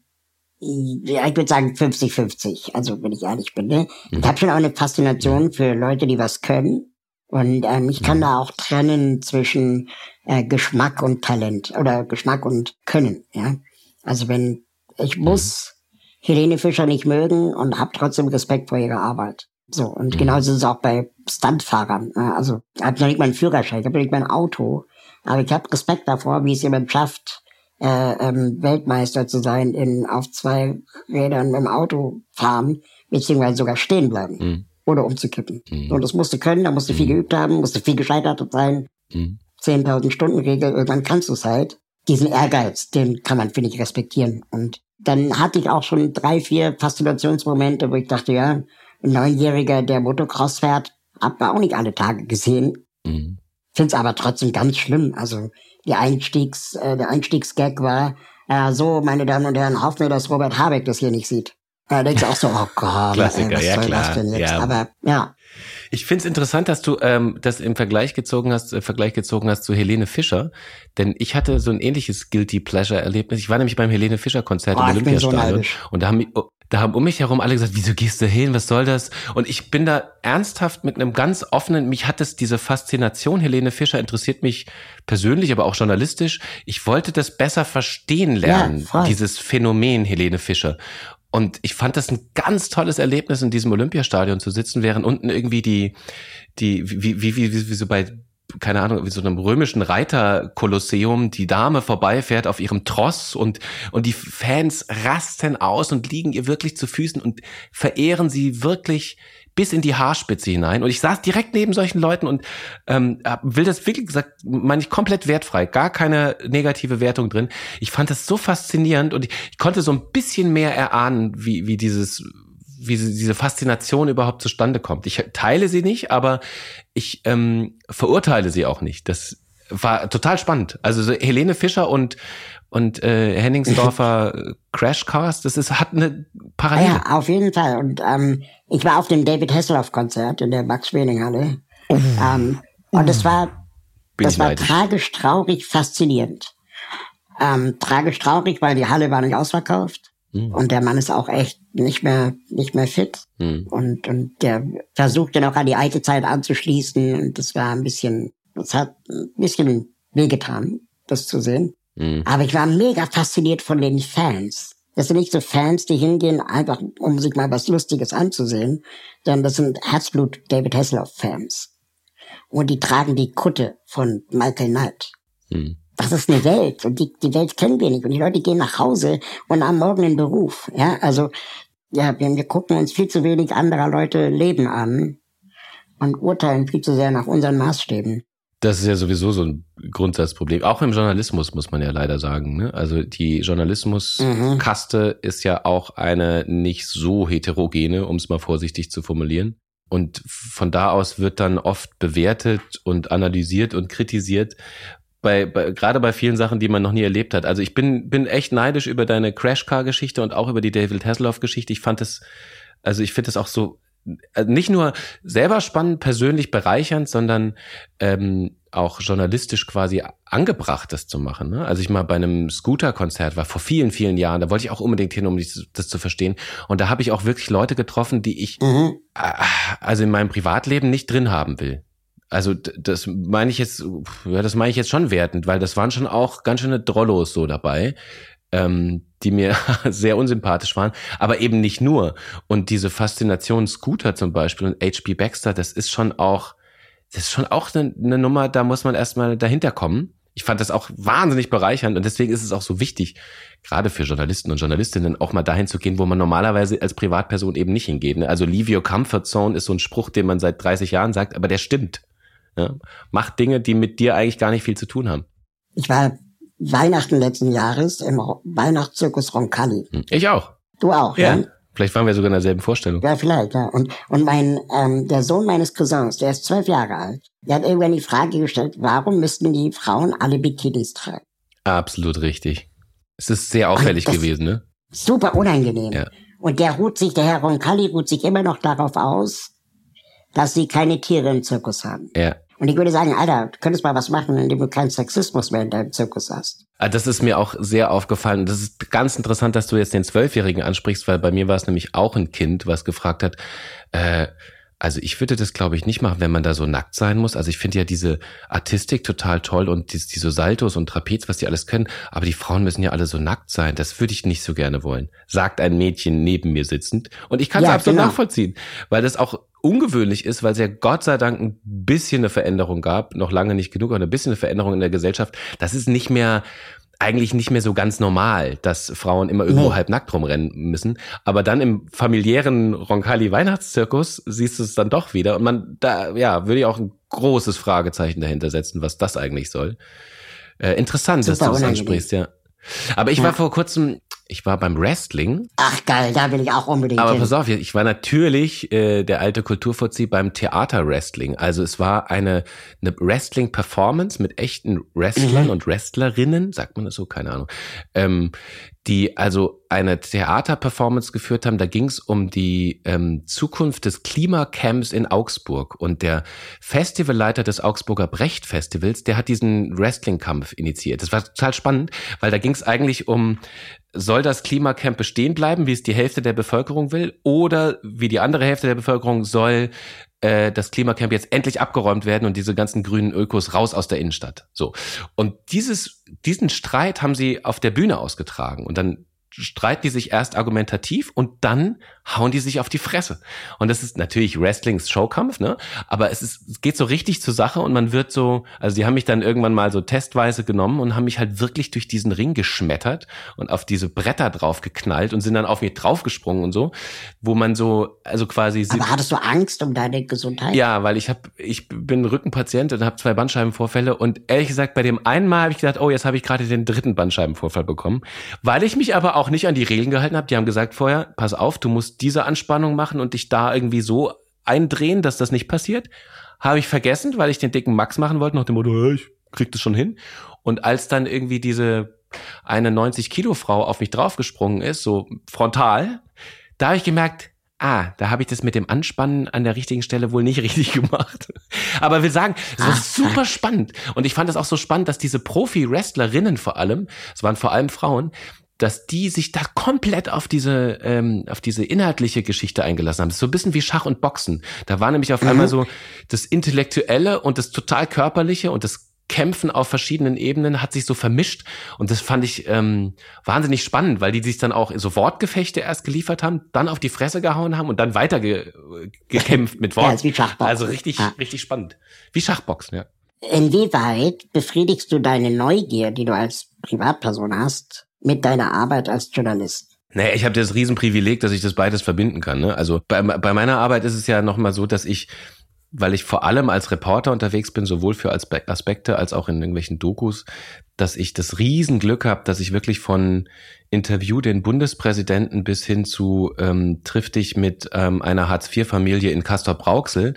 ja, ich würde sagen fünfzig fünfzig, also wenn ich ehrlich bin. Ne? Mhm. Ich habe schon auch eine Faszination mhm. für Leute, die was können. Und ähm, ich kann mhm. da auch trennen zwischen äh, Geschmack und Talent oder Geschmack und Können. Ja, also wenn ich muss mhm. Helene Fischer nicht mögen und habe trotzdem Respekt vor ihrer Arbeit. So, und mhm. genauso ist es auch bei Stuntfahrern. Also, ich habe noch nicht mal einen Führerschein, ich habe noch nicht mal ein Auto. Aber ich habe Respekt davor, wie es jemand schafft, äh, ähm, Weltmeister zu sein, in auf zwei Rädern im Auto fahren, beziehungsweise sogar stehen bleiben. Mhm. Oder umzukippen. Mhm. Und das musst du können, da musst du viel geübt haben, musst du viel gescheitert sein. Mhm. zehntausend Stunden Regel, irgendwann kannst du es halt. Diesen Ehrgeiz, den kann man, finde ich, respektieren. Und dann hatte ich auch schon drei, vier Faszinationsmomente, wo ich dachte, ja, ein Neunjähriger, der Motocross fährt, hab man auch nicht alle Tage gesehen. Mhm. Find's aber trotzdem ganz schlimm. Also die Einstiegs, äh, der Einstiegsgag war, äh, so, meine Damen und Herren, hoffen wir, dass Robert Habeck das hier nicht sieht. Da denkst du auch so, oh Gott, Klassiker, ey, was ja, soll klar. das denn jetzt? Ja. Aber ja. Ich find's interessant, dass du ähm, das im Vergleich gezogen hast, äh, Vergleich gezogen hast zu Helene Fischer, denn ich hatte so ein ähnliches Guilty Pleasure Erlebnis. Ich war nämlich beim Helene Fischer Konzert oh, im Olympiastadion so und da haben da haben um mich herum alle gesagt, wieso gehst du hin, was soll das? Und ich bin da ernsthaft mit einem ganz offenen, mich hat es diese Faszination Helene Fischer interessiert mich persönlich, aber auch journalistisch. Ich wollte das besser verstehen lernen, ja, dieses Phänomen Helene Fischer. Und ich fand das ein ganz tolles Erlebnis, in diesem Olympiastadion zu sitzen, während unten irgendwie die, die, wie, wie, wie, wie so bei, keine Ahnung, wie so einem römischen Reiterkolosseum die Dame vorbeifährt auf ihrem Tross und, und die Fans rasten aus und liegen ihr wirklich zu Füßen und verehren sie wirklich bis in die Haarspitze hinein. Und ich saß direkt neben solchen Leuten und ähm, will das wirklich gesagt, meine ich komplett wertfrei, gar keine negative Wertung drin. Ich fand das so faszinierend und ich, ich konnte so ein bisschen mehr erahnen, wie, wie dieses, wie diese Faszination überhaupt zustande kommt. Ich teile sie nicht, aber ich ähm, verurteile sie auch nicht. Das war total spannend. Also so Helene Fischer und und äh, Henningsdorfer Crashcast, das ist, hat eine Parallele. Ja, auf jeden Fall. Und ähm, ich war auf dem David Hasselhoff-Konzert in der Max-Schmeling-Halle. Oh. Ähm, und es war, das war tragisch, traurig, faszinierend. Ähm, tragisch, traurig, weil die Halle war nicht ausverkauft. Mhm. Und der Mann ist auch echt nicht mehr, nicht mehr fit. Mhm. Und, und der versuchte noch an die alte Zeit anzuschließen. Und das war ein bisschen, das hat ein bisschen wehgetan, das zu sehen. Mhm. Aber ich war mega fasziniert von den Fans. Das sind nicht so Fans, die hingehen, einfach um sich mal was Lustiges anzusehen, sondern das sind Herzblut David Hasselhoff-Fans. Und die tragen die Kutte von Michael Knight. Mhm. Das ist eine Welt und die, die Welt kennen wir nicht. Und die Leute gehen nach Hause und haben morgen einen Beruf. Ja, also ja, wir, wir gucken uns viel zu wenig anderer Leute Leben an und urteilen viel zu sehr nach unseren Maßstäben. Das ist ja sowieso so ein Grundsatzproblem. Auch im Journalismus muss man ja leider sagen. Ne? Also die Journalismuskaste mhm. ist ja auch eine nicht so heterogene, um es mal vorsichtig zu formulieren. Und von da aus wird dann oft bewertet und analysiert und kritisiert. Bei, bei gerade bei vielen Sachen, die man noch nie erlebt hat. Also ich bin bin echt neidisch über deine Crashcar-Geschichte und auch über die David Hasselhoff-Geschichte. Ich fand es, also ich finde es auch so nicht nur selber spannend, persönlich bereichernd, sondern ähm, auch journalistisch quasi angebracht, das zu machen. Ne? Also ich mal bei einem Scooter-Konzert war vor vielen, vielen Jahren, da wollte ich auch unbedingt hin, um das, das zu verstehen. Und da habe ich auch wirklich Leute getroffen, die ich mhm. äh, also in meinem Privatleben nicht drin haben will. Also das meine ich jetzt, ja, das meine ich jetzt schon wertend, weil das waren schon auch ganz schöne Drollos so dabei, ähm, die mir sehr unsympathisch waren, aber eben nicht nur. Und diese Faszination Scooter zum Beispiel und H P Baxter, das ist schon auch, das ist schon auch eine, eine Nummer, da muss man erstmal dahinter kommen. Ich fand das auch wahnsinnig bereichernd und deswegen ist es auch so wichtig, gerade für Journalisten und Journalistinnen auch mal dahin zu gehen, wo man normalerweise als Privatperson eben nicht hingeht. Also leave your comfort zone ist so ein Spruch, den man seit dreißig Jahren sagt, aber der stimmt. Ja? Mach Dinge, die mit dir eigentlich gar nicht viel zu tun haben. Ich war Weihnachten letzten Jahres im Weihnachtszirkus Roncalli. Ich auch. Du auch, ja? ja? Vielleicht waren wir sogar in derselben Vorstellung. Ja, vielleicht, ja. Und, und mein, ähm, der Sohn meines Cousins, der ist zwölf Jahre alt, der hat irgendwann die Frage gestellt, warum müssten die Frauen alle Bikinis tragen? Absolut richtig. Es ist sehr auffällig gewesen, ne? Super unangenehm. Ja. Und der ruht sich, der Herr Roncalli ruht sich immer noch darauf aus, dass sie keine Tiere im Zirkus haben. Ja. Und ich würde sagen, Alter, du könntest mal was machen, indem du keinen Sexismus mehr in deinem Zirkus hast. Das ist mir auch sehr aufgefallen. Das ist ganz interessant, dass du jetzt den Zwölfjährigen ansprichst, weil bei mir war es nämlich auch ein Kind, was gefragt hat, äh, also ich würde das, glaube ich, nicht machen, wenn man da so nackt sein muss. Also ich finde ja diese Artistik total toll und die, die so Saltos und Trapez, was die alles können. Aber die Frauen müssen ja alle so nackt sein. Das würde ich nicht so gerne wollen, sagt ein Mädchen neben mir sitzend. Und ich kann es ja, absolut genau. nachvollziehen, weil das auch ungewöhnlich ist, weil es ja Gott sei Dank ein bisschen eine Veränderung gab, noch lange nicht genug, aber ein bisschen eine Veränderung in der Gesellschaft. Das ist nicht mehr, eigentlich nicht mehr so ganz normal, dass Frauen immer irgendwo nee. halb nackt rumrennen müssen. Aber dann im familiären Roncalli-Weihnachtszirkus siehst du es dann doch wieder. Und man, da, ja, würde ich auch ein großes Fragezeichen dahinter setzen, was das eigentlich soll. Äh, interessant, Super dass du das unangenehm. ansprichst, ja. Aber ich ja. war vor kurzem, ich war beim Wrestling. Ach geil, da will ich auch unbedingt Aber hin. pass auf, ich war natürlich äh, der alte Kulturfuzzi beim Theater-Wrestling. Also es war eine, eine Wrestling-Performance mit echten Wrestlern mhm. und Wrestlerinnen, sagt man das so, keine Ahnung, ähm, die also eine Theater-Performance geführt haben. Da ging es um die ähm, Zukunft des Klimacamps in Augsburg. Und der Festivalleiter des Augsburger Brecht-Festivals, der hat diesen Wrestling-Kampf initiiert. Das war total spannend, weil da ging es eigentlich um, soll das Klimacamp bestehen bleiben, wie es die Hälfte der Bevölkerung will, oder wie die andere Hälfte der Bevölkerung soll äh, das Klimacamp jetzt endlich abgeräumt werden und diese ganzen grünen Ökos raus aus der Innenstadt. So. Und dieses, diesen Streit haben sie auf der Bühne ausgetragen und dann streiten die sich erst argumentativ und dann hauen die sich auf die Fresse. Und das ist natürlich Wrestlings Showkampf, ne? Aber es ist, es geht so richtig zur Sache und man wird so, also die haben mich dann irgendwann mal so testweise genommen und haben mich halt wirklich durch diesen Ring geschmettert und auf diese Bretter drauf geknallt und sind dann auf mich draufgesprungen und so, wo man so, also quasi. Aber hattest du Angst um deine Gesundheit? Ja, weil ich hab, ich bin Rückenpatient und habe zwei Bandscheibenvorfälle und ehrlich gesagt, bei dem einen Mal habe ich gedacht, oh, jetzt habe ich gerade den dritten Bandscheibenvorfall bekommen, weil ich mich aber auch nicht an die Regeln gehalten habe. Die haben gesagt vorher, pass auf, du musst diese Anspannung machen und dich da irgendwie so eindrehen, dass das nicht passiert. Habe ich vergessen, weil ich den dicken Max machen wollte, nach dem Motto, ich krieg das schon hin. Und als dann irgendwie diese eine neunzig Kilo Frau auf mich draufgesprungen ist, so frontal, da habe ich gemerkt, ah, da habe ich das mit dem Anspannen an der richtigen Stelle wohl nicht richtig gemacht. Aber will sagen, es war super spannend. Und ich fand es auch so spannend, dass diese Profi-Wrestlerinnen vor allem, es waren vor allem Frauen, dass die sich da komplett auf diese ähm, auf diese inhaltliche Geschichte eingelassen haben. Das ist so ein bisschen wie Schach und Boxen. Da war nämlich auf mhm. einmal so das Intellektuelle und das total Körperliche und das Kämpfen auf verschiedenen Ebenen hat sich so vermischt und das fand ich ähm, wahnsinnig spannend, weil die sich dann auch so Wortgefechte erst geliefert haben, dann auf die Fresse gehauen haben und dann weiter ge- gekämpft mit Worten. Ja, ist wie Schachboxen. Also richtig, ja. richtig spannend. Wie Schachboxen, ja. Inwieweit befriedigst du deine Neugier, die du als Privatperson hast, mit deiner Arbeit als Journalist? Naja, ich habe das Riesenprivileg, dass ich das beides verbinden kann. Ne? Also bei, bei meiner Arbeit ist es ja nochmal so, dass ich, weil ich vor allem als Reporter unterwegs bin, sowohl für Aspekte als auch in irgendwelchen Dokus, dass ich das Riesenglück habe, dass ich wirklich von Interview den Bundespräsidenten bis hin zu ähm, triff dich mit ähm, einer Hartz vier Familie in Castrop-Rauxel,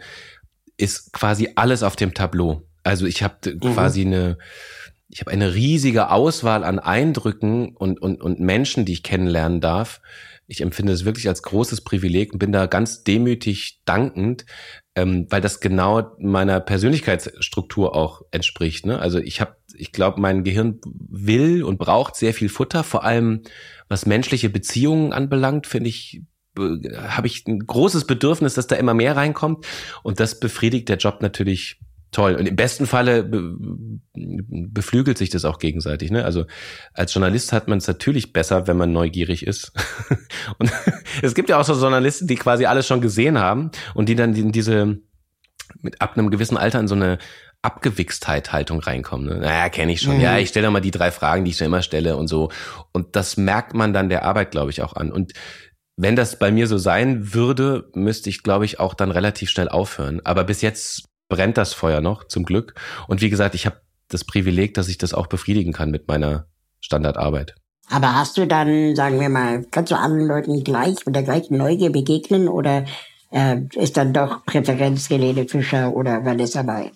ist quasi alles auf dem Tableau. Also ich habe mhm. quasi eine Ich habe eine riesige Auswahl an Eindrücken und, und, und Menschen, die ich kennenlernen darf. Ich empfinde es wirklich als großes Privileg und bin da ganz demütig dankend, ähm, weil das genau meiner Persönlichkeitsstruktur auch entspricht. Ne? Also ich habe, ich glaube, mein Gehirn will und braucht sehr viel Futter, vor allem was menschliche Beziehungen anbelangt, finde ich, äh, habe ich ein großes Bedürfnis, dass da immer mehr reinkommt und das befriedigt der Job natürlich toll. Und im besten Falle be- beflügelt sich das auch gegenseitig. Ne? Also als Journalist hat man es natürlich besser, wenn man neugierig ist. Und es gibt ja auch so Journalisten, die quasi alles schon gesehen haben und die dann in diese, mit ab einem gewissen Alter in so eine Abgewichstheit-Haltung reinkommen. Ne? Naja, kenne ich schon. Mhm. Ja, ich stelle doch mal die drei Fragen, die ich schon immer stelle und so. Und das merkt man dann der Arbeit, glaube ich, auch an. Und wenn das bei mir so sein würde, müsste ich, glaube ich, auch dann relativ schnell aufhören. Aber bis jetzt brennt das Feuer noch, zum Glück. Und wie gesagt, ich habe das Privileg, dass ich das auch befriedigen kann mit meiner Standardarbeit. Aber hast du dann, sagen wir mal, kannst du anderen Leuten gleich mit der gleichen Neugier begegnen oder äh, ist dann doch Präferenz Helene Fischer oder Vanessa Mai?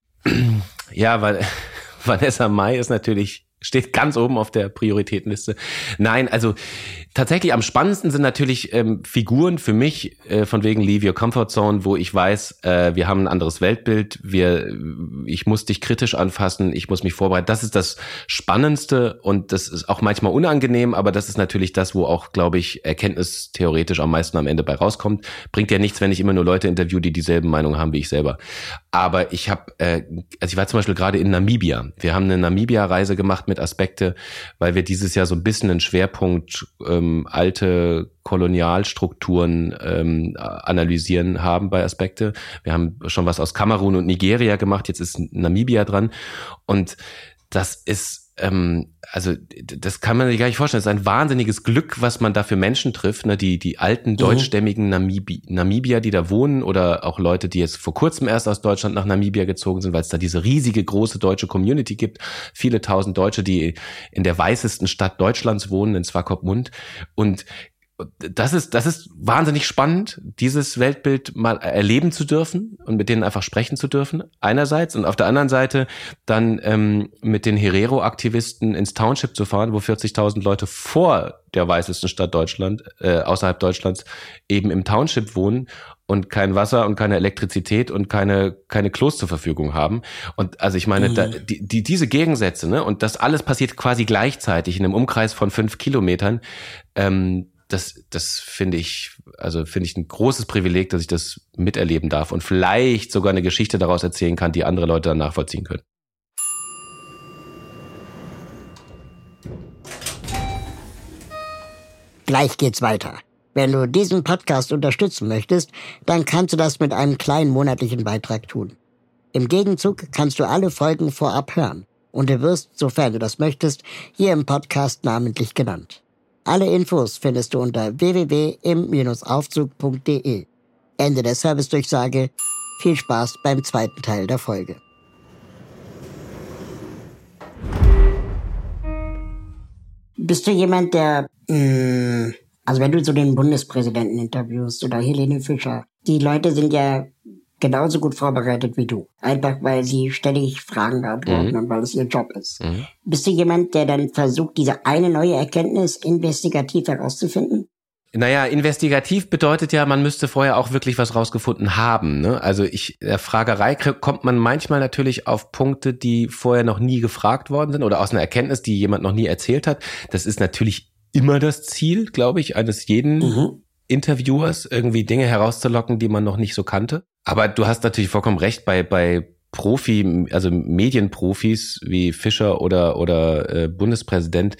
Ja, weil Vanessa Mai ist natürlich, steht ganz oben auf der Prioritätenliste. Nein, also tatsächlich am spannendsten sind natürlich ähm, Figuren für mich, äh, von wegen Leave Your Comfort Zone, wo ich weiß, äh, wir haben ein anderes Weltbild, wir, ich muss dich kritisch anfassen, ich muss mich vorbereiten. Das ist das Spannendste und das ist auch manchmal unangenehm, aber das ist natürlich das, wo auch, glaube ich, erkenntnistheoretisch am meisten am Ende bei rauskommt. Bringt ja nichts, wenn ich immer nur Leute interview, die dieselben Meinungen haben wie ich selber. Aber ich habe, äh, also ich war zum Beispiel gerade in Namibia. Wir haben eine Namibia-Reise gemacht mit Aspekte, weil wir dieses Jahr so ein bisschen einen Schwerpunkt ähm, alte Kolonialstrukturen ähm, analysieren haben bei Aspekte. Wir haben schon was aus Kamerun und Nigeria gemacht, jetzt ist Namibia dran und das ist ähm, also das kann man sich gar nicht vorstellen. Es ist ein wahnsinniges Glück, was man da für Menschen trifft, ne? Die die alten deutschstämmigen Namibi- Namibier, die da wohnen oder auch Leute, die jetzt vor kurzem erst aus Deutschland nach Namibia gezogen sind, weil es da diese riesige große deutsche Community gibt, viele tausend Deutsche, die in der weißesten Stadt Deutschlands wohnen, in Swakopmund und das ist, das ist wahnsinnig spannend, dieses Weltbild mal erleben zu dürfen und mit denen einfach sprechen zu dürfen, einerseits. Und auf der anderen Seite dann ähm, mit den Herero-Aktivisten ins Township zu fahren, wo vierzigtausend Leute vor der weißesten Stadt Deutschland, äh, außerhalb Deutschlands, eben im Township wohnen und kein Wasser und keine Elektrizität und keine keine Klos zur Verfügung haben. Und also ich meine, mhm. da, die, die diese Gegensätze, ne, und das alles passiert quasi gleichzeitig in einem Umkreis von fünf Kilometern, ähm, Das, das finde ich, also finde ich ein großes Privileg, dass ich das miterleben darf und vielleicht sogar eine Geschichte daraus erzählen kann, die andere Leute dann nachvollziehen können. Gleich geht's weiter. Wenn du diesen Podcast unterstützen möchtest, dann kannst du das mit einem kleinen monatlichen Beitrag tun. Im Gegenzug kannst du alle Folgen vorab hören und du wirst, sofern du das möchtest, hier im Podcast namentlich genannt. Alle Infos findest du unter w w w punkt im Bindestrich aufzug punkt d e. Ende der Servicedurchsage. Viel Spaß beim zweiten Teil der Folge. Bist du jemand, der, mh, also wenn du so den Bundespräsidenten interviewst oder Helene Fischer, die Leute sind ja genauso gut vorbereitet wie du. Einfach weil sie ständig Fragen beantworten mhm. und weil es ihr Job ist. Mhm. Bist du jemand, der dann versucht, diese eine neue Erkenntnis investigativ herauszufinden? Naja, investigativ bedeutet ja, man müsste vorher auch wirklich was rausgefunden haben. Ne? Also ich, der Fragerei kommt man manchmal natürlich auf Punkte, die vorher noch nie gefragt worden sind oder aus einer Erkenntnis, die jemand noch nie erzählt hat. Das ist natürlich immer das Ziel, glaube ich, eines jeden mhm. Interviewers, irgendwie Dinge herauszulocken, die man noch nicht so kannte. Aber du hast natürlich vollkommen recht, bei bei Profi, also Medienprofis wie Fischer oder oder äh, Bundespräsident,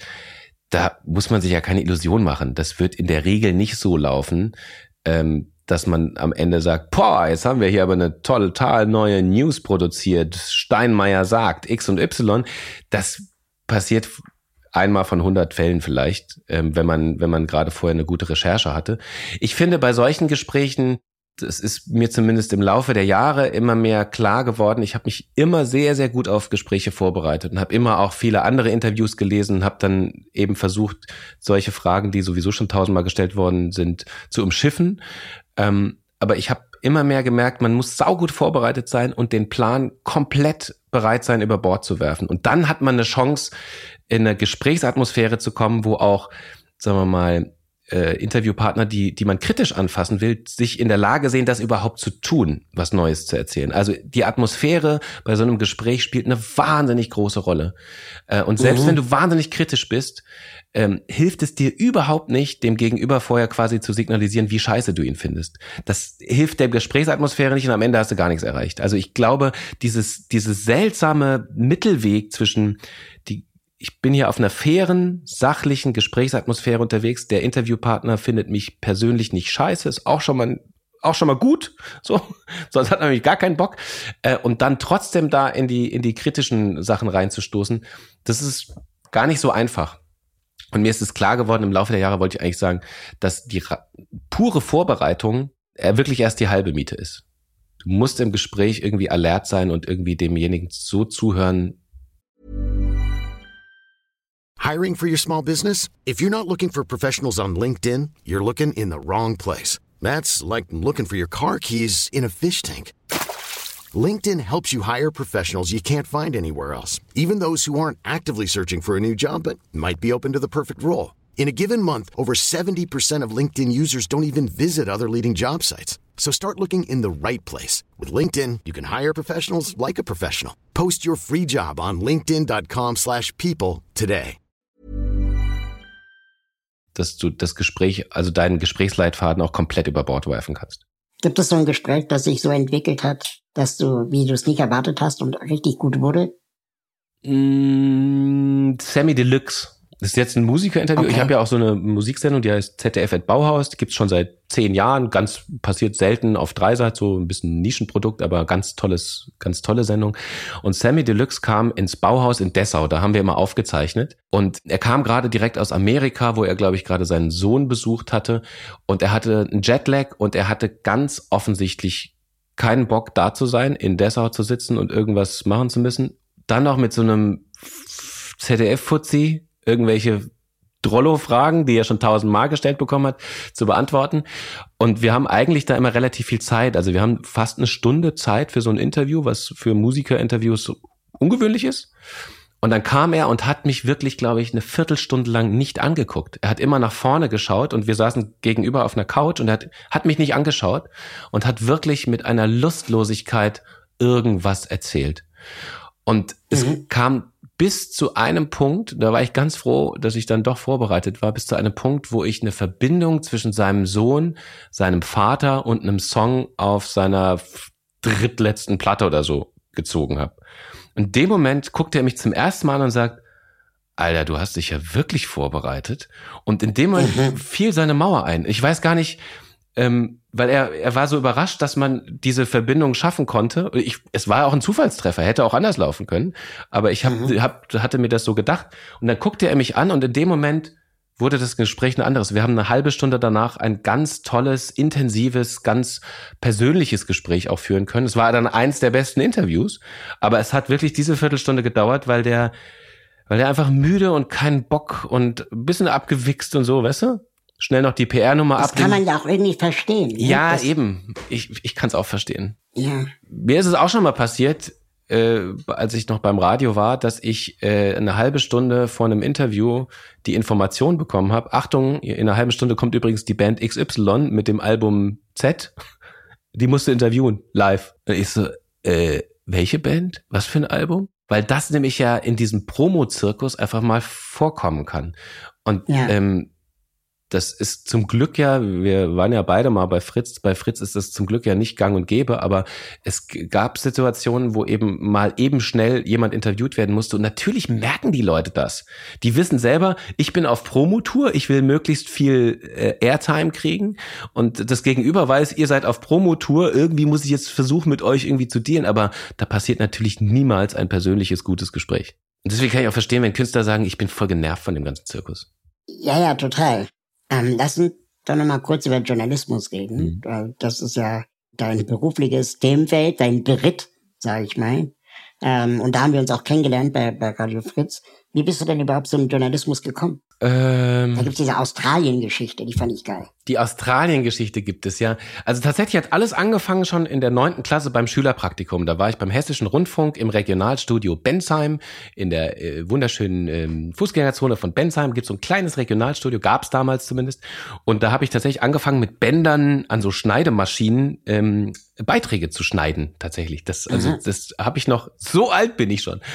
da muss man sich ja keine Illusion machen. Das wird in der Regel nicht so laufen, ähm, dass man am Ende sagt, boah, jetzt haben wir hier aber eine total neue News produziert. Steinmeier sagt X und Y. Das passiert einmal von hundert Fällen vielleicht, ähm, wenn man wenn man gerade vorher eine gute Recherche hatte. Ich finde, bei solchen Gesprächen, es ist mir zumindest im Laufe der Jahre immer mehr klar geworden, ich habe mich immer sehr, sehr gut auf Gespräche vorbereitet und habe immer auch viele andere Interviews gelesen und habe dann eben versucht, solche Fragen, die sowieso schon tausendmal gestellt worden sind, zu umschiffen. Ähm, aber ich habe immer mehr gemerkt, man muss saugut vorbereitet sein und den Plan komplett bereit sein, über Bord zu werfen. Und dann hat man eine Chance, in eine Gesprächsatmosphäre zu kommen, wo auch, sagen wir mal, Äh, Interviewpartner, die die man kritisch anfassen will, sich in der Lage sehen, das überhaupt zu tun, was Neues zu erzählen. Also die Atmosphäre bei so einem Gespräch spielt eine wahnsinnig große Rolle. Äh, und selbst mhm. wenn du wahnsinnig kritisch bist, ähm, hilft es dir überhaupt nicht, dem Gegenüber vorher quasi zu signalisieren, wie scheiße du ihn findest. Das hilft der Gesprächsatmosphäre nicht und am Ende hast du gar nichts erreicht. Also ich glaube, dieses dieses seltsame Mittelweg zwischen die Ich bin hier auf einer fairen, sachlichen Gesprächsatmosphäre unterwegs. Der Interviewpartner findet mich persönlich nicht scheiße, ist auch schon mal auch schon mal gut, so, sonst hat er nämlich gar keinen Bock. Äh, und dann trotzdem da in die in die kritischen Sachen reinzustoßen, das ist gar nicht so einfach. Und mir ist es klar geworden, im Laufe der Jahre wollte ich eigentlich sagen, dass die ra- pure Vorbereitung äh, wirklich erst die halbe Miete ist. Du musst im Gespräch irgendwie alert sein und irgendwie demjenigen so zuhören. Hiring for your small business? If you're not looking for professionals on LinkedIn, you're looking in the wrong place. That's like looking for your car keys in a fish tank. LinkedIn helps you hire professionals you can't find anywhere else, even those who aren't actively searching for a new job but might be open to the perfect role. In a given month, over seventy percent of LinkedIn users don't even visit other leading job sites. So start looking in the right place. With LinkedIn, you can hire professionals like a professional. Post your free job on linkedin dot com slash people today. Dass du das Gespräch, also deinen Gesprächsleitfaden auch komplett über Bord werfen kannst. Gibt es so ein Gespräch, das sich so entwickelt hat, dass du, wie du es nicht erwartet hast und richtig gut wurde? Mm, Sammy Deluxe. Das ist jetzt ein Musikerinterview. Okay. Ich habe ja auch so eine Musiksendung, die heißt Z D F at Bauhaus. Die gibt's schon seit zehn Jahren. Ganz passiert selten auf Dreisat, so ein bisschen Nischenprodukt, aber ganz tolles, ganz tolle Sendung. Und Sammy Deluxe kam ins Bauhaus in Dessau. Da haben wir immer aufgezeichnet. Und er kam gerade direkt aus Amerika, wo er, glaube ich, gerade seinen Sohn besucht hatte. Und er hatte einen Jetlag und er hatte ganz offensichtlich keinen Bock, da zu sein, in Dessau zu sitzen und irgendwas machen zu müssen. Dann noch mit so einem Z D F-Fuzzi irgendwelche Drollo-Fragen, die er schon tausendmal gestellt bekommen hat, zu beantworten. Und wir haben eigentlich da immer relativ viel Zeit. Also wir haben fast eine Stunde Zeit für so ein Interview, was für Musikerinterviews ungewöhnlich ist. Und dann kam er und hat mich wirklich, glaube ich, eine Viertelstunde lang nicht angeguckt. Er hat immer nach vorne geschaut und wir saßen gegenüber auf einer Couch und er hat, hat mich nicht angeschaut und hat wirklich mit einer Lustlosigkeit irgendwas erzählt. Und es mhm. kam bis zu einem Punkt, da war ich ganz froh, dass ich dann doch vorbereitet war, bis zu einem Punkt, wo ich eine Verbindung zwischen seinem Sohn, seinem Vater und einem Song auf seiner drittletzten Platte oder so gezogen habe. In dem Moment guckte er mich zum ersten Mal an und sagt, Alter, du hast dich ja wirklich vorbereitet. Und in dem Moment mhm. fiel seine Mauer ein. Ich weiß gar nicht, ähm, weil er er war so überrascht, dass man diese Verbindung schaffen konnte. Ich, es war auch ein Zufallstreffer, hätte auch anders laufen können. Aber ich hab, mhm. hab, hatte mir das so gedacht. Und dann guckte er mich an und in dem Moment wurde das Gespräch ein anderes. Wir haben eine halbe Stunde danach ein ganz tolles, intensives, ganz persönliches Gespräch auch führen können. Es war dann eins der besten Interviews. Aber es hat wirklich diese Viertelstunde gedauert, weil der, weil der einfach müde und keinen Bock und ein bisschen abgewichst und so, weißt du? schnell noch die P R-Nummer ab. Das kann man ja auch irgendwie verstehen. Ne? Ja, das, eben. Ich, ich kann es auch verstehen. Ja. Mir ist es auch schon mal passiert, äh, als ich noch beim Radio war, dass ich äh, eine halbe Stunde vor einem Interview die Information bekommen habe. Achtung, in einer halben Stunde kommt übrigens die Band X Y mit dem Album Z. Die musste interviewen, live. Und ich so, äh, welche Band? Was für ein Album? Weil das nämlich ja in diesem Promo-Zirkus einfach mal vorkommen kann. Und ja. ähm, das ist zum Glück ja, wir waren ja beide mal bei Fritz, bei Fritz ist das zum Glück ja nicht gang und gäbe, aber es gab Situationen, wo eben mal eben schnell jemand interviewt werden musste und natürlich merken die Leute das. Die wissen selber, ich bin auf Promotour, ich will möglichst viel äh, Airtime kriegen und das Gegenüber weiß, ihr seid auf Promotour, irgendwie muss ich jetzt versuchen, mit euch irgendwie zu dealen, aber da passiert natürlich niemals ein persönliches, gutes Gespräch. Und deswegen kann ich auch verstehen, wenn Künstler sagen, ich bin voll genervt von dem ganzen Zirkus. Ja, ja, total. Ähm, lass uns doch nochmal kurz über Journalismus reden. Mhm. Das ist ja dein berufliches Themenfeld, dein Beritt, sage ich mal. Ähm, und da haben wir uns auch kennengelernt bei, bei Radio Fritz. Wie bist du denn überhaupt zum Journalismus gekommen? Ähm, Da gibt's diese Australien-Geschichte, die fand ich geil. Die Australien-Geschichte gibt es, ja. Also tatsächlich hat alles angefangen schon in der neunten Klasse beim Schülerpraktikum. Da war ich beim Hessischen Rundfunk im Regionalstudio Bensheim. In der äh, wunderschönen ähm, Fußgängerzone von Bensheim gibt's so ein kleines Regionalstudio, gab's damals zumindest. Und da habe ich tatsächlich angefangen mit Bändern an so Schneidemaschinen ähm, Beiträge zu schneiden, tatsächlich. Das, also, Mhm. das habe ich noch, so alt bin ich schon.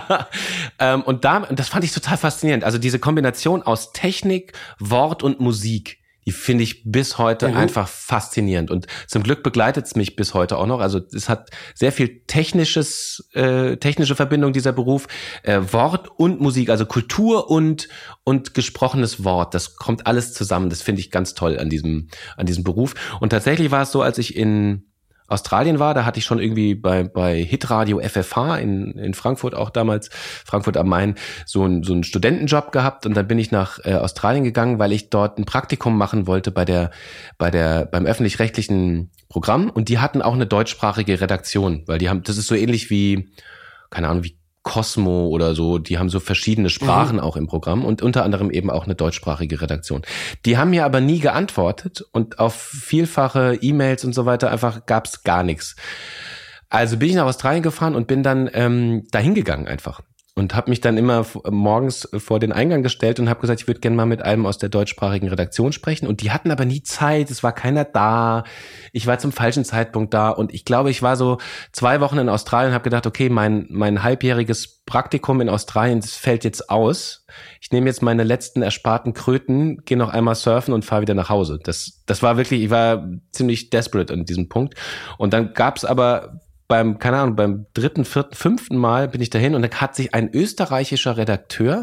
ähm, und da, und das fand ich total faszinierend. Also diese Kombination aus Technik, Wort und Musik, die finde ich bis heute Mhm. einfach faszinierend. Und zum Glück begleitet es mich bis heute auch noch. Also es hat sehr viel technisches, äh, technische Verbindung, dieser Beruf. Äh, Wort und Musik, also Kultur und, und gesprochenes Wort. Das kommt alles zusammen. Das finde ich ganz toll an diesem, an diesem Beruf. Und tatsächlich war es so, als ich in Australien war, da hatte ich schon irgendwie bei bei Hitradio F F H in in Frankfurt auch damals, Frankfurt am Main, so ein so einen Studentenjob gehabt und dann bin ich nach äh, Australien gegangen, weil ich dort ein Praktikum machen wollte bei der bei der beim öffentlich-rechtlichen Programm und die hatten auch eine deutschsprachige Redaktion, weil die haben, das ist so ähnlich wie, keine Ahnung, wie Cosmo oder so, die haben so verschiedene Sprachen mhm. auch im Programm und unter anderem eben auch eine deutschsprachige Redaktion. Die haben mir aber nie geantwortet und auf vielfache E-Mails und so weiter einfach gab's gar nichts. Also bin ich nach Australien gefahren und bin dann ähm, dahin gegangen einfach und habe mich dann immer f- morgens vor den Eingang gestellt und habe gesagt, ich würde gerne mal mit einem aus der deutschsprachigen Redaktion sprechen und die hatten aber nie Zeit, es war keiner da, ich war zum falschen Zeitpunkt da und ich glaube, ich war so zwei Wochen in Australien und habe gedacht, okay, mein mein halbjähriges Praktikum in Australien, das fällt jetzt aus. Ich nehme jetzt meine letzten ersparten Kröten, gehe noch einmal surfen und fahre wieder nach Hause. Das das war wirklich, ich war ziemlich desperate an diesem Punkt und dann gab's aber beim, keine Ahnung, beim dritten, vierten, fünften Mal bin ich dahin und dann hat sich ein österreichischer Redakteur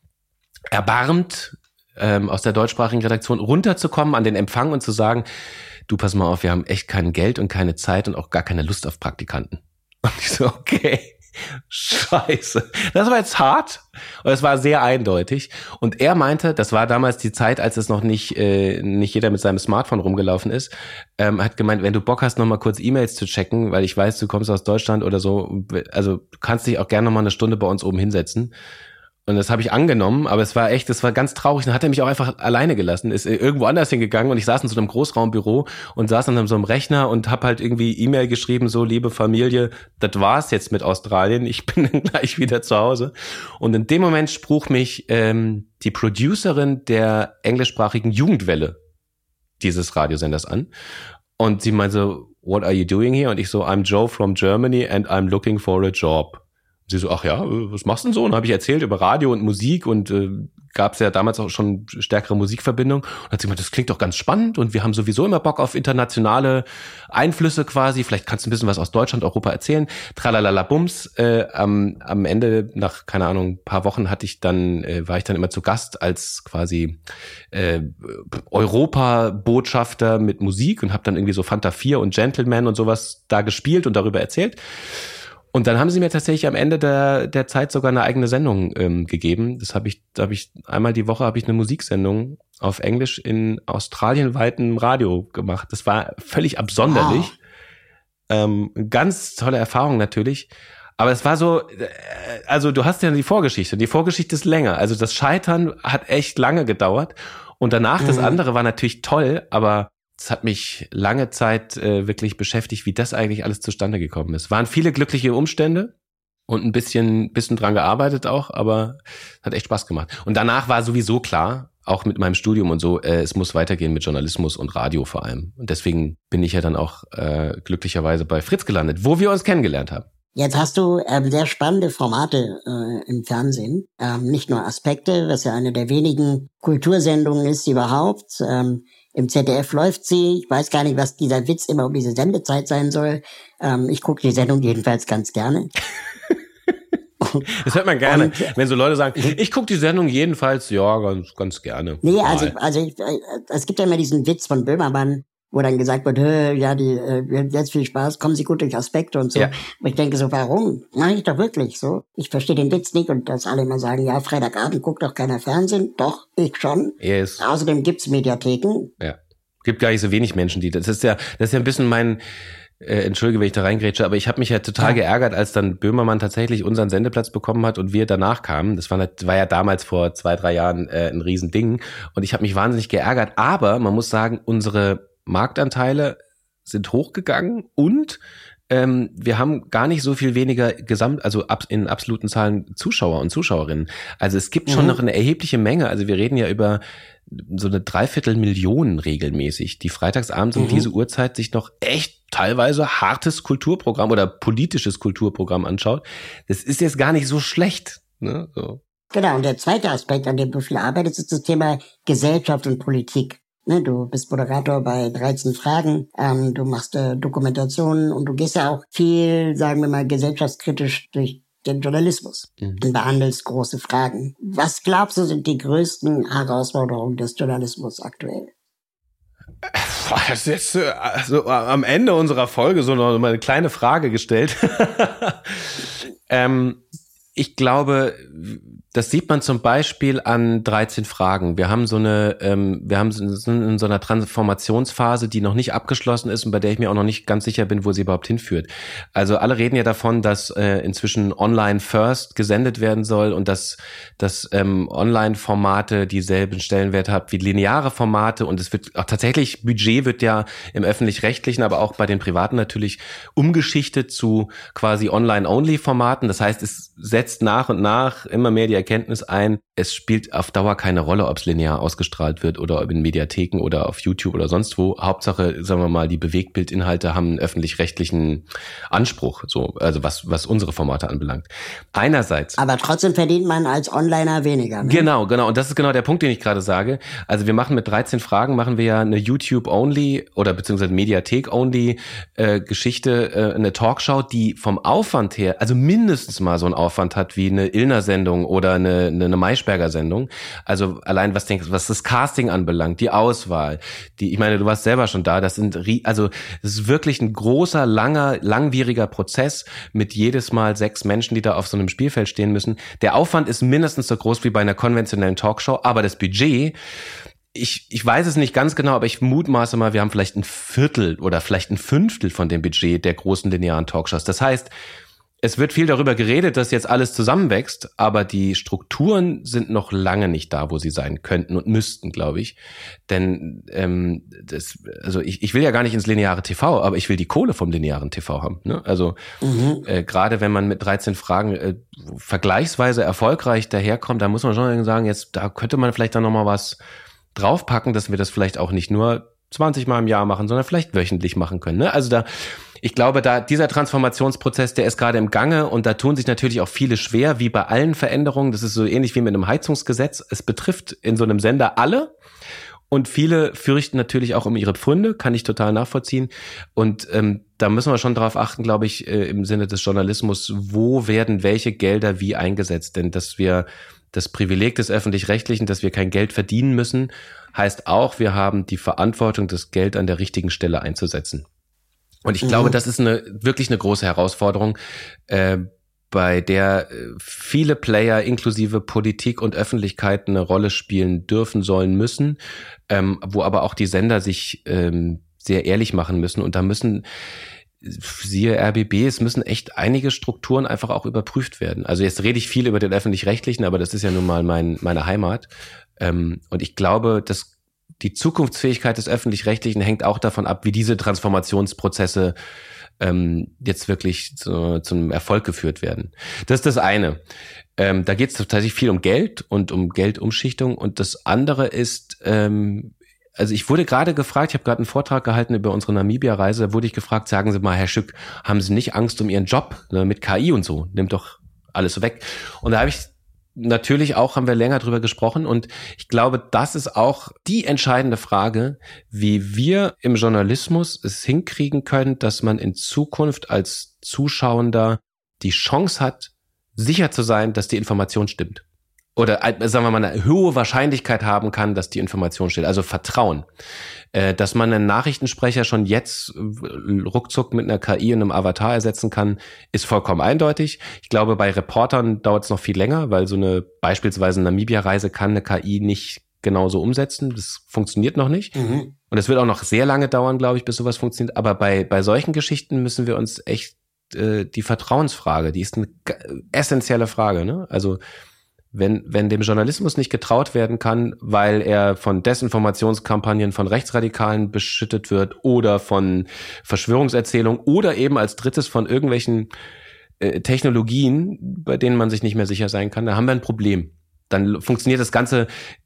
erbarmt, ähm, aus der deutschsprachigen Redaktion runterzukommen an den Empfang und zu sagen, du, pass mal auf, wir haben echt kein Geld und keine Zeit und auch gar keine Lust auf Praktikanten. Und ich so, okay, scheiße. Das war jetzt hart und es war sehr eindeutig. Und er meinte, das war damals die Zeit, als es noch nicht äh, nicht jeder mit seinem Smartphone rumgelaufen ist, ähm, hat gemeint, wenn du Bock hast, noch mal kurz E-Mails zu checken, weil ich weiß, du kommst aus Deutschland oder so, also du kannst dich auch gerne noch mal eine Stunde bei uns oben hinsetzen. Und das habe ich angenommen, aber es war echt, das war ganz traurig. Dann hat er mich auch einfach alleine gelassen, ist irgendwo anders hingegangen und ich saß in so einem Großraumbüro und saß an so einem Rechner und habe halt irgendwie E-Mail geschrieben, so, liebe Familie, das war's jetzt mit Australien, ich bin dann gleich wieder zu Hause. Und in dem Moment sprach mich ähm, die Producerin der englischsprachigen Jugendwelle dieses Radiosenders an und sie meinte, what are you doing here? Und ich so, I'm Joe from Germany and I'm looking for a job. Sie so, ach ja, was machst du denn so? Und habe ich erzählt über Radio und Musik und äh, gab es ja damals auch schon stärkere Musikverbindung. Und hat sie gesagt, das klingt doch ganz spannend und wir haben sowieso immer Bock auf internationale Einflüsse quasi. Vielleicht kannst du ein bisschen was aus Deutschland, Europa erzählen. Tralalala Bums. Äh, am, am Ende, nach, keine Ahnung, ein paar Wochen hatte ich dann, äh, war ich dann immer zu Gast als quasi äh, Europa-Botschafter mit Musik und habe dann irgendwie so Fanta vier und Gentleman und sowas da gespielt und darüber erzählt. Und dann haben sie mir tatsächlich am Ende der der Zeit sogar eine eigene Sendung ähm, gegeben. Das habe ich, da habe ich einmal die Woche habe ich eine Musiksendung auf Englisch in australienweitem Radio gemacht. Das war völlig absonderlich. Wow. Ähm, ganz tolle Erfahrung natürlich. Aber es war so, also du hast ja die Vorgeschichte. Die Vorgeschichte ist länger. Also das Scheitern hat echt lange gedauert. Und danach, das Mhm. andere war natürlich toll, aber es hat mich lange Zeit äh, wirklich beschäftigt, wie das eigentlich alles zustande gekommen ist. Waren viele glückliche Umstände und ein bisschen, bisschen dran gearbeitet auch, aber hat echt Spaß gemacht. Und danach war sowieso klar, auch mit meinem Studium und so, äh, es muss weitergehen mit Journalismus und Radio vor allem. Und deswegen bin ich ja dann auch äh, glücklicherweise bei Fritz gelandet, wo wir uns kennengelernt haben. Jetzt hast du ähm, sehr spannende Formate äh, im Fernsehen. Ähm, nicht nur Aspekte, was ja eine der wenigen Kultursendungen ist überhaupt. Ähm, Im Z D F läuft sie. Ich weiß gar nicht, was dieser Witz immer um diese Sendezeit sein soll. Ähm, ich gucke die Sendung jedenfalls ganz gerne. Das hört man gerne, Und, wenn so Leute sagen, ich gucke die Sendung jedenfalls, ja, ganz, ganz gerne. Nee, also, Mal. also ich, äh, es gibt ja immer diesen Witz von Böhmermann, wo dann gesagt wird, Hö, ja, die, äh, wir haben jetzt viel Spaß, kommen Sie gut durch Aspekte und so. Ja. Und ich denke so, warum? Mach ich doch wirklich so. Ich verstehe den Witz nicht und dass alle immer sagen, ja, Freitagabend guckt doch keiner Fernsehen. Doch, ich schon. Yes. Außerdem gibt's Mediatheken. Ja. Gibt gar nicht so wenig Menschen, die, das ist ja, das ist ja ein bisschen mein, äh, entschuldige, wenn ich da reingrätsche, aber ich habe mich ja total Ja. geärgert, als dann Böhmermann tatsächlich unseren Sendeplatz bekommen hat und wir danach kamen. Das war, war ja damals vor zwei, drei Jahren äh, ein Riesending und ich habe mich wahnsinnig geärgert, aber man muss sagen, unsere Marktanteile sind hochgegangen und ähm, wir haben gar nicht so viel weniger gesamt, also ab, in absoluten Zahlen Zuschauer und Zuschauerinnen. Also es gibt schon Mhm. noch eine erhebliche Menge. Also wir reden ja über so eine Dreiviertelmillion regelmäßig, die freitagsabends um Mhm. diese Uhrzeit sich noch echt teilweise hartes Kulturprogramm oder politisches Kulturprogramm anschaut. Das ist jetzt gar nicht so schlecht. Ne? So. Genau, und der zweite Aspekt, an dem du viel arbeitest, ist das Thema Gesellschaft und Politik. Ne, du bist Moderator bei dreizehn Fragen, ähm, du machst äh, Dokumentationen und du gehst ja auch viel, sagen wir mal, gesellschaftskritisch durch den Journalismus Mhm. und behandelst große Fragen. Was glaubst du, sind die größten Herausforderungen des Journalismus aktuell? Boah, das ist jetzt äh, also am Ende unserer Folge so noch mal eine kleine Frage gestellt. ähm, ich glaube, das sieht man zum Beispiel an dreizehn Fragen. Wir haben so eine, ähm, wir haben so, sind in so einer Transformationsphase, die noch nicht abgeschlossen ist und bei der ich mir auch noch nicht ganz sicher bin, wo sie überhaupt hinführt. Also alle reden ja davon, dass äh, inzwischen Online First gesendet werden soll und dass, dass ähm, Online-Formate dieselben Stellenwert haben wie lineare Formate und es wird auch tatsächlich, Budget wird ja im Öffentlich-Rechtlichen, aber auch bei den Privaten natürlich umgeschichtet zu quasi Online-Only-Formaten. Das heißt, es setzt nach und nach immer mehr die Erkenntnis ein, es spielt auf Dauer keine Rolle, ob es linear ausgestrahlt wird oder ob in Mediatheken oder auf YouTube oder sonst wo. Hauptsache, sagen wir mal, die Bewegtbildinhalte haben einen öffentlich-rechtlichen Anspruch, so, also was, was unsere Formate anbelangt. Einerseits. Aber trotzdem verdient man als Onliner weniger. Ne? Genau, genau. Und das ist genau der Punkt, den ich gerade sage. Also wir machen mit dreizehn Fragen, machen wir ja eine YouTube-only oder beziehungsweise Mediathek-only äh, Geschichte, äh, eine Talkshow, die vom Aufwand her, also mindestens mal so einen Aufwand hat wie eine Illner-Sendung oder eine, eine Maischberger-Sendung. Also allein was denkst, was das Casting anbelangt, die Auswahl, die, ich meine, du warst selber schon da, das sind, also das ist wirklich ein großer, langer, langwieriger Prozess mit jedes Mal sechs Menschen, die da auf so einem Spielfeld stehen müssen. Der Aufwand ist mindestens so groß wie bei einer konventionellen Talkshow, aber das Budget, ich, ich weiß es nicht ganz genau, aber ich mutmaße mal, wir haben vielleicht ein Viertel oder vielleicht ein Fünftel von dem Budget der großen linearen Talkshows. Das heißt, es wird viel darüber geredet, dass jetzt alles zusammenwächst, aber die Strukturen sind noch lange nicht da, wo sie sein könnten und müssten, glaube ich. Denn ähm, das, also ich, ich will ja gar nicht ins lineare T V, aber ich will die Kohle vom linearen T V haben. Ne? Also Mhm. äh, gerade wenn man mit dreizehn Fragen äh, vergleichsweise erfolgreich daherkommt, da muss man schon sagen, jetzt da könnte man vielleicht dann noch mal was draufpacken, dass wir das vielleicht auch nicht nur zwanzig Mal im Jahr machen, sondern vielleicht wöchentlich machen können. Ne? Also da Ich glaube, da dieser Transformationsprozess, der ist gerade im Gange und da tun sich natürlich auch viele schwer, wie bei allen Veränderungen. Das ist so ähnlich wie mit einem Heizungsgesetz. Es betrifft in so einem Sender alle und viele fürchten natürlich auch um ihre Pfründe, kann ich total nachvollziehen. Und ähm, da müssen wir schon darauf achten, glaube ich, äh, im Sinne des Journalismus, wo werden welche Gelder wie eingesetzt. Denn dass wir das Privileg des Öffentlich-Rechtlichen, dass wir kein Geld verdienen müssen, heißt auch, wir haben die Verantwortung, das Geld an der richtigen Stelle einzusetzen. Und ich mhm. glaube, das ist eine wirklich eine große Herausforderung, äh, bei der viele Player inklusive Politik und Öffentlichkeit eine Rolle spielen dürfen, sollen, müssen, ähm, wo aber auch die Sender sich ähm, sehr ehrlich machen müssen. Und da müssen, siehe R B B, es müssen echt einige Strukturen einfach auch überprüft werden. Also jetzt rede ich viel über den Öffentlich-Rechtlichen, aber das ist ja nun mal mein, meine Heimat. Ähm, und ich glaube, dass die Zukunftsfähigkeit des Öffentlich-Rechtlichen hängt auch davon ab, wie diese Transformationsprozesse ähm, jetzt wirklich zu, zum Erfolg geführt werden. Das ist das eine. Ähm, da geht es tatsächlich viel um Geld und um Geldumschichtung. Und das andere ist, ähm, also ich wurde gerade gefragt, ich habe gerade einen Vortrag gehalten über unsere Namibia-Reise, da wurde ich gefragt, sagen Sie mal, Herr Schück, haben Sie nicht Angst um Ihren Job, ne, mit K I und so? Nimmt doch alles weg. Und da habe ich natürlich auch, haben wir länger drüber gesprochen, und ich glaube, das ist auch die entscheidende Frage, wie wir im Journalismus es hinkriegen können, dass man in Zukunft als Zuschauender die Chance hat, sicher zu sein, dass die Information stimmt. Oder sagen wir mal, eine hohe Wahrscheinlichkeit haben kann, dass die Information stimmt. Also Vertrauen. Äh, dass man einen Nachrichtensprecher schon jetzt ruckzuck mit einer K I und einem Avatar ersetzen kann, ist vollkommen eindeutig. Ich glaube, bei Reportern dauert es noch viel länger, weil so eine beispielsweise Namibia-Reise kann eine K I nicht genauso umsetzen. Das funktioniert noch nicht. Mhm. Und es wird auch noch sehr lange dauern, glaube ich, bis sowas funktioniert. Aber bei, bei solchen Geschichten müssen wir uns echt äh, die Vertrauensfrage, die ist eine essentielle Frage, ne? Also Wenn, wenn dem Journalismus nicht getraut werden kann, weil er von Desinformationskampagnen von Rechtsradikalen beschüttet wird oder von Verschwörungserzählungen oder eben als drittes von irgendwelchen äh, Technologien, bei denen man sich nicht mehr sicher sein kann, da haben wir ein Problem. Dann funktioniert das ganze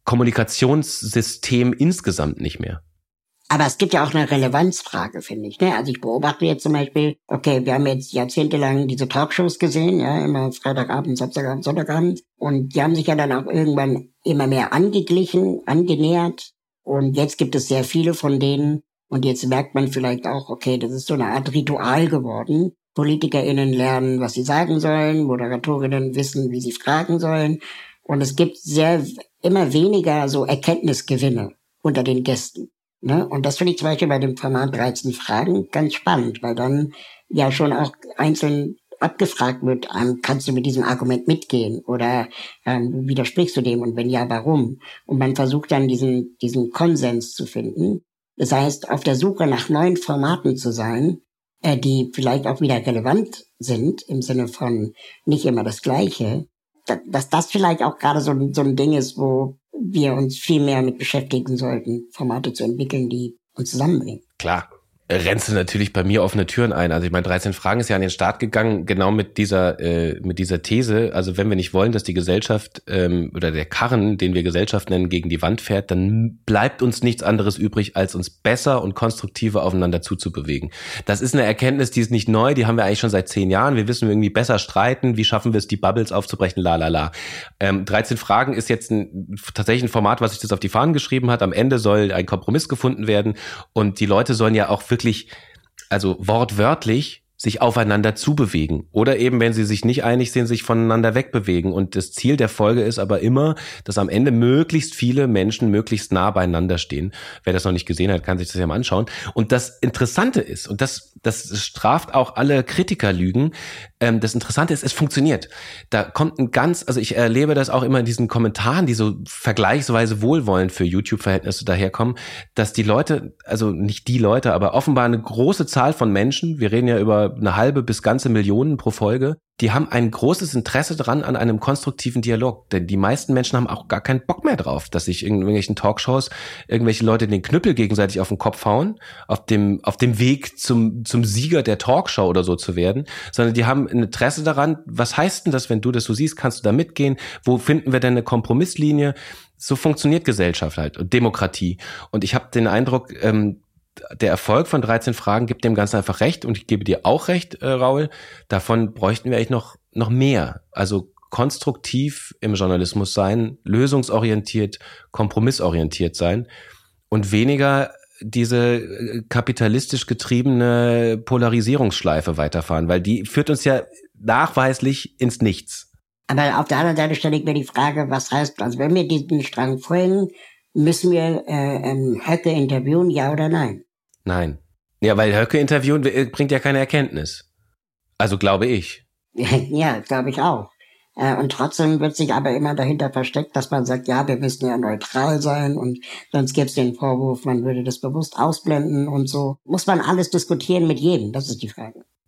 Kommunikationssystem insgesamt nicht mehr. Aber es gibt ja auch eine Relevanzfrage, finde ich. Ne? Also ich beobachte jetzt zum Beispiel, okay, wir haben jetzt jahrzehntelang diese Talkshows gesehen, ja, immer Freitagabend, Samstagabend, Sonntagabend. Und die haben sich ja dann auch irgendwann immer mehr angeglichen, angenähert. Und jetzt gibt es sehr viele von denen. Und jetzt merkt man vielleicht auch, okay, das ist so eine Art Ritual geworden. PolitikerInnen lernen, was sie sagen sollen. Moderatorinnen wissen, wie sie fragen sollen. Und es gibt sehr, immer weniger so Erkenntnisgewinne unter den Gästen. Ne? Und das finde ich zum Beispiel bei dem Format dreizehn Fragen ganz spannend, weil dann ja schon auch einzeln abgefragt wird, ähm, kannst du mit diesem Argument mitgehen oder ähm, widersprichst du dem und wenn ja, warum? Und man versucht dann diesen diesen Konsens zu finden. Das heißt, auf der Suche nach neuen Formaten zu sein, äh, die vielleicht auch wieder relevant sind, im Sinne von nicht immer das Gleiche, dass, dass das vielleicht auch gerade so, so ein Ding ist, wo wir uns viel mehr mit beschäftigen sollten, Formate zu entwickeln, die uns zusammenbringen. Klar. Rennst du natürlich bei mir offene Türen ein. Also ich meine, dreizehn Fragen ist ja an den Start gegangen, genau mit dieser äh, mit dieser These. Also wenn wir nicht wollen, dass die Gesellschaft ähm, oder der Karren, den wir Gesellschaft nennen, gegen die Wand fährt, dann bleibt uns nichts anderes übrig, als uns besser und konstruktiver aufeinander zuzubewegen. Das ist eine Erkenntnis, die ist nicht neu, die haben wir eigentlich schon seit zehn Jahren. Wir wissen irgendwie besser streiten, wie schaffen wir es, die Bubbles aufzubrechen, la la la. Ähm, dreizehn Fragen ist jetzt ein, tatsächlich ein Format, was sich das auf die Fahnen geschrieben hat. Am Ende soll ein Kompromiss gefunden werden und die Leute sollen ja auch wirklich also wortwörtlich sich aufeinander zubewegen oder eben, wenn sie sich nicht einig sind, sich voneinander wegbewegen. Und das Ziel der Folge ist aber immer, dass am Ende möglichst viele Menschen möglichst nah beieinander stehen. Wer das noch nicht gesehen hat, kann sich das ja mal anschauen. Und das Interessante ist, und das, das straft auch alle Kritikerlügen, ähm, das Interessante ist, es funktioniert. Da kommt ein ganz, also ich erlebe das auch immer in diesen Kommentaren, die so vergleichsweise wohlwollend für YouTube-Verhältnisse daherkommen, dass die Leute, also nicht die Leute, aber offenbar eine große Zahl von Menschen, wir reden ja über eine halbe bis ganze Millionen pro Folge, die haben ein großes Interesse dran an einem konstruktiven Dialog. Denn die meisten Menschen haben auch gar keinen Bock mehr drauf, dass sich in irgendwelchen Talkshows irgendwelche Leute den Knüppel gegenseitig auf den Kopf hauen, auf dem, auf dem Weg zum, zum Sieger der Talkshow oder so zu werden, sondern die haben ein Interesse daran, was heißt denn das, wenn du das so siehst, kannst du da mitgehen? Wo finden wir denn eine Kompromisslinie? So funktioniert Gesellschaft halt und Demokratie. Und ich habe den Eindruck, ähm, der Erfolg von dreizehn Fragen gibt dem Ganzen einfach recht und ich gebe dir auch recht, äh, Raul. Davon bräuchten wir eigentlich noch noch mehr. Also konstruktiv im Journalismus sein, lösungsorientiert, kompromissorientiert sein und weniger diese kapitalistisch getriebene Polarisierungsschleife weiterfahren, weil die führt uns ja nachweislich ins Nichts. Aber auf der anderen Seite stelle ich mir die Frage, was heißt, also wenn wir diesen Strang folgen, müssen wir äh, ähm, Höcke interviewen, ja oder nein? Nein. Ja, weil Höcke interviewen bringt ja keine Erkenntnis. Also glaube ich. Ja, glaube ich auch. Äh, und trotzdem wird sich aber immer dahinter versteckt, dass man sagt, ja, wir müssen ja neutral sein und sonst gäbe es den Vorwurf, man würde das bewusst ausblenden und so. Muss man alles diskutieren mit jedem? Das ist die Frage.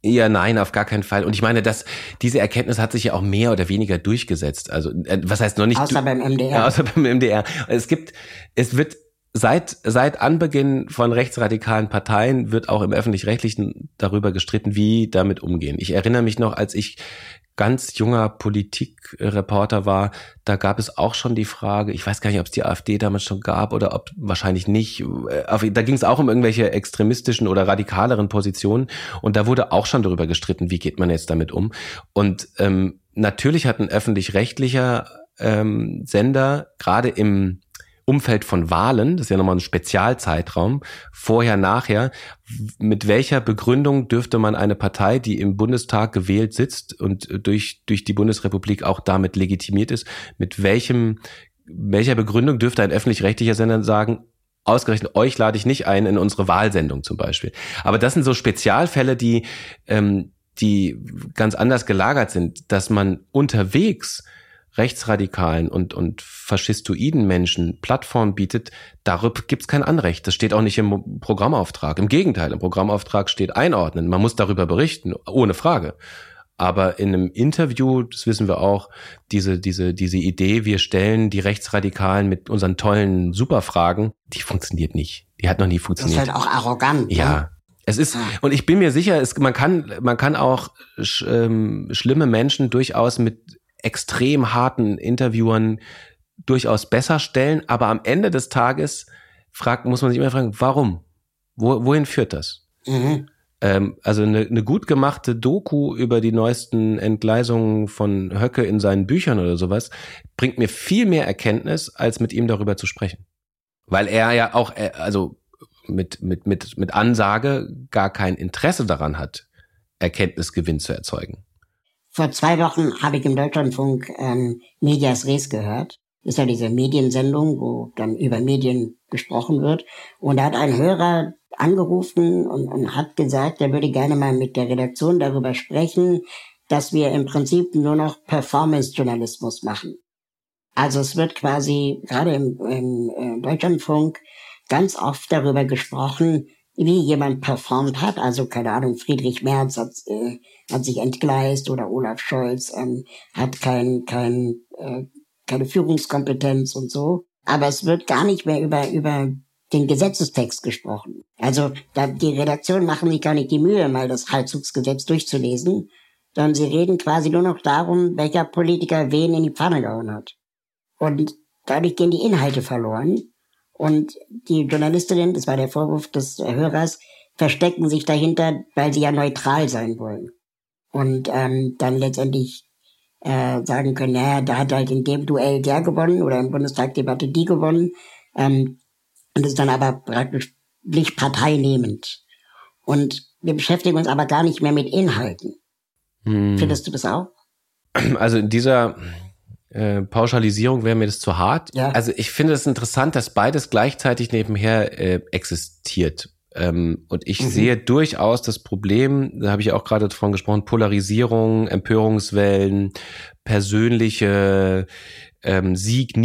Ja, nein, auf gar keinen Fall. Und ich meine, dass diese Erkenntnis hat sich ja auch mehr oder weniger durchgesetzt. Also, äh, was heißt noch nicht? Außer du, beim M D R. Ja, außer beim M D R. Es gibt, es wird seit, seit Anbeginn von rechtsradikalen Parteien wird auch im Öffentlich-Rechtlichen darüber gestritten, wie damit umgehen. Ich erinnere mich noch, als ich ganz junger Politikreporter war, da gab es auch schon die Frage, ich weiß gar nicht, ob es die AfD damals schon gab oder ob wahrscheinlich nicht, da ging es auch um irgendwelche extremistischen oder radikaleren Positionen und da wurde auch schon darüber gestritten, wie geht man jetzt damit um. Und ähm, natürlich hat ein öffentlich-rechtlicher ähm, Sender gerade im Umfeld von Wahlen, das ist ja nochmal ein Spezialzeitraum, vorher, nachher, mit welcher Begründung dürfte man eine Partei, die im Bundestag gewählt sitzt und durch durch die Bundesrepublik auch damit legitimiert ist, mit welchem welcher Begründung dürfte ein öffentlich-rechtlicher Sender sagen, ausgerechnet euch lade ich nicht ein in unsere Wahlsendung zum Beispiel. Aber das sind so Spezialfälle, die ähm, die ganz anders gelagert sind, dass man unterwegs rechtsradikalen und und faschistoiden Menschen Plattform bietet, darüber gibt's kein Anrecht. Das steht auch nicht im Programmauftrag. Im Gegenteil, im Programmauftrag steht einordnen. Man muss darüber berichten, ohne Frage. Aber in einem Interview, das wissen wir auch, diese diese diese Idee, wir stellen die Rechtsradikalen mit unseren tollen Superfragen, die funktioniert nicht. Die hat noch nie funktioniert. Das ist halt auch arrogant. Ja. Ne? Es ist, und ich bin mir sicher, es, man kann man kann auch sch, ähm, schlimme Menschen durchaus mit extrem harten Interviewern durchaus besser stellen, aber am Ende des Tages fragt, muss man sich immer fragen, warum? Wo, wohin führt das? Mhm. Ähm, also eine, eine gut gemachte Doku über die neuesten Entgleisungen von Höcke in seinen Büchern oder sowas bringt mir viel mehr Erkenntnis, als mit ihm darüber zu sprechen. Weil er ja auch, also mit, mit, mit, mit Ansage gar kein Interesse daran hat, Erkenntnisgewinn zu erzeugen. Vor zwei Wochen habe ich im Deutschlandfunk ähm, Medias Res gehört. Das ist ja diese Mediensendung, wo dann über Medien gesprochen wird. Und da hat ein Hörer angerufen und, und hat gesagt, er würde gerne mal mit der Redaktion darüber sprechen, dass wir im Prinzip nur noch Performance-Journalismus machen. Also es wird quasi gerade im, im äh, Deutschlandfunk ganz oft darüber gesprochen, wie jemand performt hat. Also keine Ahnung, Friedrich Merz hat, äh, hat sich entgleist oder Olaf Scholz ähm, hat kein, kein, äh, keine Führungskompetenz und so. Aber es wird gar nicht mehr über über den Gesetzestext gesprochen. Also da, die Redaktionen machen sich gar nicht die Mühe, mal das Heizungsgesetz durchzulesen, sondern sie reden quasi nur noch darum, welcher Politiker wen in die Pfanne gehauen hat. Und dadurch gehen die Inhalte verloren. Und die Journalistinnen, das war der Vorwurf des Hörers, verstecken sich dahinter, weil sie ja neutral sein wollen. Und ähm, dann letztendlich äh, sagen können, naja, da hat halt in dem Duell der gewonnen oder im Bundestagdebatte die gewonnen. Ähm, und das ist dann aber praktisch nicht parteinehmend. Und wir beschäftigen uns aber gar nicht mehr mit Inhalten. Hm. Findest du das auch? Also in dieser äh, Pauschalisierung wäre mir das zu hart. Ja. Also ich finde es interessant, dass beides gleichzeitig nebenher äh, existiert. Ähm, und ich mhm. sehe durchaus das Problem, da habe ich auch gerade davon gesprochen, Polarisierung, Empörungswellen, persönliche ähm,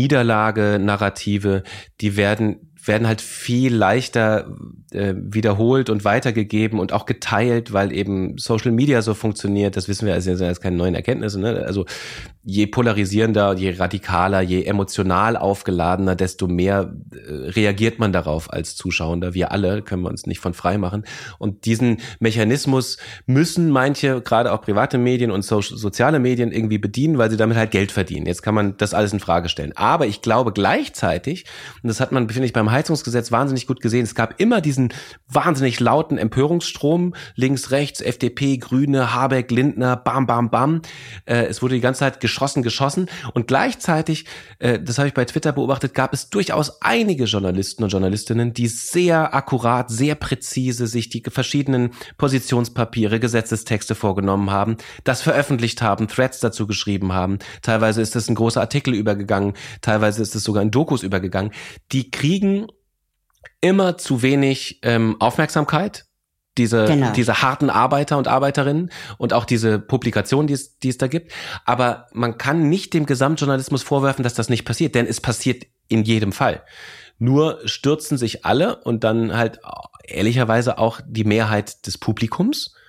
Sieg-Niederlage-Narrative, die werden werden halt viel leichter äh, wiederholt und weitergegeben und auch geteilt, weil eben Social Media so funktioniert. Das wissen wir, also sind jetzt keine neuen Erkenntnisse. Ne? Also je polarisierender, je radikaler, je emotional aufgeladener, desto mehr äh, reagiert man darauf als Zuschauender. Wir alle können wir uns nicht von frei machen. Und diesen Mechanismus müssen manche, gerade auch private Medien und so, soziale Medien irgendwie bedienen, weil sie damit halt Geld verdienen. Jetzt kann man das alles in Frage stellen. Aber ich glaube gleichzeitig, und das hat man, finde ich, beim Heizungsgesetz wahnsinnig gut gesehen. Es gab immer diesen wahnsinnig lauten Empörungsstrom, links, rechts, F D P, Grüne, Habeck, Lindner, bam, bam, bam. Äh, es wurde die ganze Zeit geschossen, geschossen. Und gleichzeitig, äh, das habe ich bei Twitter beobachtet, gab es durchaus einige Journalisten und Journalistinnen, die sehr akkurat, sehr präzise sich die verschiedenen Positionspapiere, Gesetzestexte vorgenommen haben, das veröffentlicht haben, Threads dazu geschrieben haben. Teilweise ist es ein großer Artikel übergegangen, teilweise ist es sogar in Dokus übergegangen. Die kriegen immer zu wenig ähm, Aufmerksamkeit, diese genau. diese harten Arbeiter und Arbeiterinnen und auch diese Publikationen, die es, die es da gibt. Aber man kann nicht dem Gesamtjournalismus vorwerfen, dass das nicht passiert, denn es passiert in jedem Fall. Nur stürzen sich alle und dann halt ehrlicherweise auch die Mehrheit des Publikums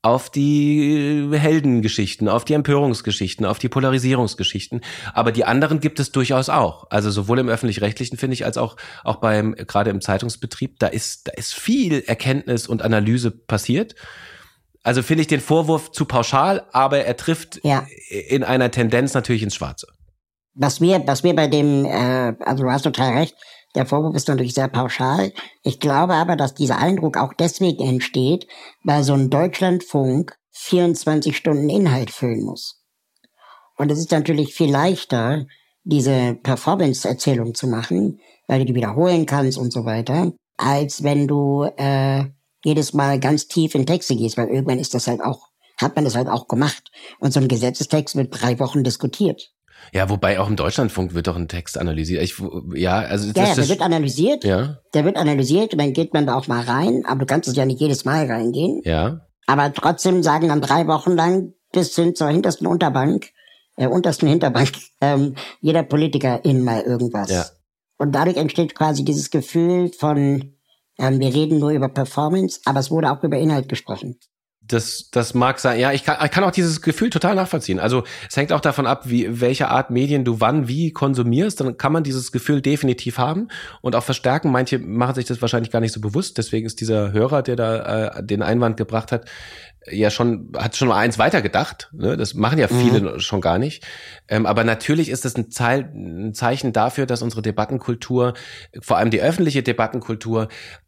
auf die Heldengeschichten, auf die Empörungsgeschichten, auf die Polarisierungsgeschichten. Aber die anderen gibt es durchaus auch. Also sowohl im Öffentlich-Rechtlichen, finde ich, als auch, auch beim, gerade im Zeitungsbetrieb, da ist, da ist viel Erkenntnis und Analyse passiert. Also finde ich den Vorwurf zu pauschal, aber er trifft ja in einer Tendenz natürlich ins Schwarze. Was mir, was mir bei dem, äh, also du hast total recht, der Vorwurf ist natürlich sehr pauschal. Ich glaube aber, dass dieser Eindruck auch deswegen entsteht, weil so ein Deutschlandfunk vierundzwanzig Stunden Inhalt füllen muss. Und es ist natürlich viel leichter, diese Performance-Erzählung zu machen, weil du die wiederholen kannst und so weiter, als wenn du äh, jedes Mal ganz tief in Texte gehst, weil irgendwann ist das halt auch, hat man das halt auch gemacht. Und so ein Gesetzestext wird drei Wochen diskutiert. Ja, wobei auch im Deutschlandfunk wird doch ein Text analysiert. Ich, ja, also das, ja, ja, der das, wird analysiert. Ja. Der wird analysiert und dann geht man da auch mal rein. Aber du kannst es ja nicht jedes Mal reingehen. Ja. Aber trotzdem sagen dann drei Wochen lang bis hin zur hintersten Unterbank, äh, untersten Hinterbank, ähm, jeder Politikerin mal irgendwas. Ja. Und dadurch entsteht quasi dieses Gefühl von, ähm, wir reden nur über Performance, aber es wurde auch über Inhalt gesprochen. Das, das mag sein. Ja, ich kann, ich kann auch dieses Gefühl total nachvollziehen. Also es hängt auch davon ab, wie welche Art Medien du wann wie konsumierst. Dann kann man dieses Gefühl definitiv haben und auch verstärken. Manche machen sich das wahrscheinlich gar nicht so bewusst. Deswegen ist dieser Hörer, der da äh, den Einwand gebracht hat, ja schon, hat schon mal eins weitergedacht. Ne? Das machen ja viele mhm. schon gar nicht. Ähm, aber natürlich ist das ein, Zeil, ein Zeichen dafür, dass unsere Debattenkultur, vor allem die öffentliche Debattenkultur,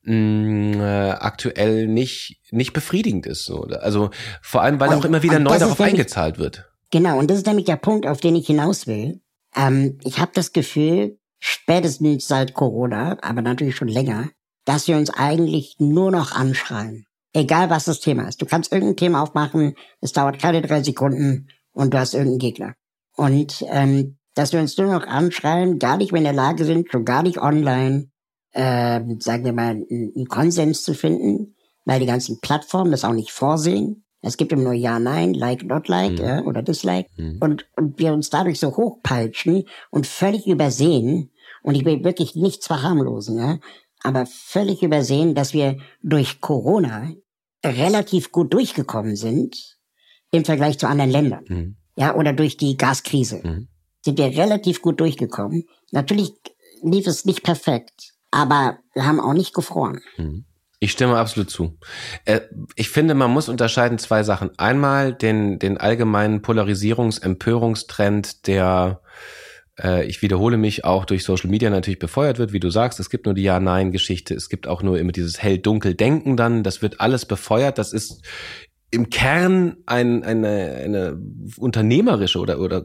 mh, äh, aktuell nicht nicht befriedigend ist. So. Also vor allem, weil und, auch immer wieder neu darauf nämlich, eingezahlt wird. Genau, und das ist nämlich der Punkt, auf den ich hinaus will. Ähm, ich habe das Gefühl, spätestens seit Corona, aber natürlich schon länger, dass wir uns eigentlich nur noch anschreien. Egal, was das Thema ist. Du kannst irgendein Thema aufmachen, es dauert keine drei Sekunden und du hast irgendeinen Gegner. Und ähm, dass wir uns nur noch anschreien, gar nicht mehr in der Lage sind, schon gar nicht online, äh, sagen wir mal, einen Konsens zu finden, weil die ganzen Plattformen das auch nicht vorsehen. Es gibt immer nur Ja, Nein, Like, Not Like mhm. äh, oder Dislike. Mhm. Und, und wir uns dadurch so hochpeitschen und völlig übersehen, und ich will wirklich nichts verharmlosen, ja, aber völlig übersehen, dass wir durch Corona relativ gut durchgekommen sind im Vergleich zu anderen Ländern. Mhm. Ja, oder durch die Gaskrise. Mhm. Sind wir relativ gut durchgekommen. Natürlich lief es nicht perfekt, aber wir haben auch nicht gefroren. Mhm. Ich stimme absolut zu. Äh, ich finde, man muss unterscheiden zwei Sachen. Einmal den, den allgemeinen Polarisierungs-, Empörungstrend, der, äh, ich wiederhole mich, auch durch Social Media natürlich befeuert wird, wie du sagst. Es gibt nur die Ja-Nein-Geschichte. Es gibt auch nur immer dieses Hell-Dunkel-Denken dann. Das wird alles befeuert. Das ist im Kern ein, eine, eine unternehmerische oder, oder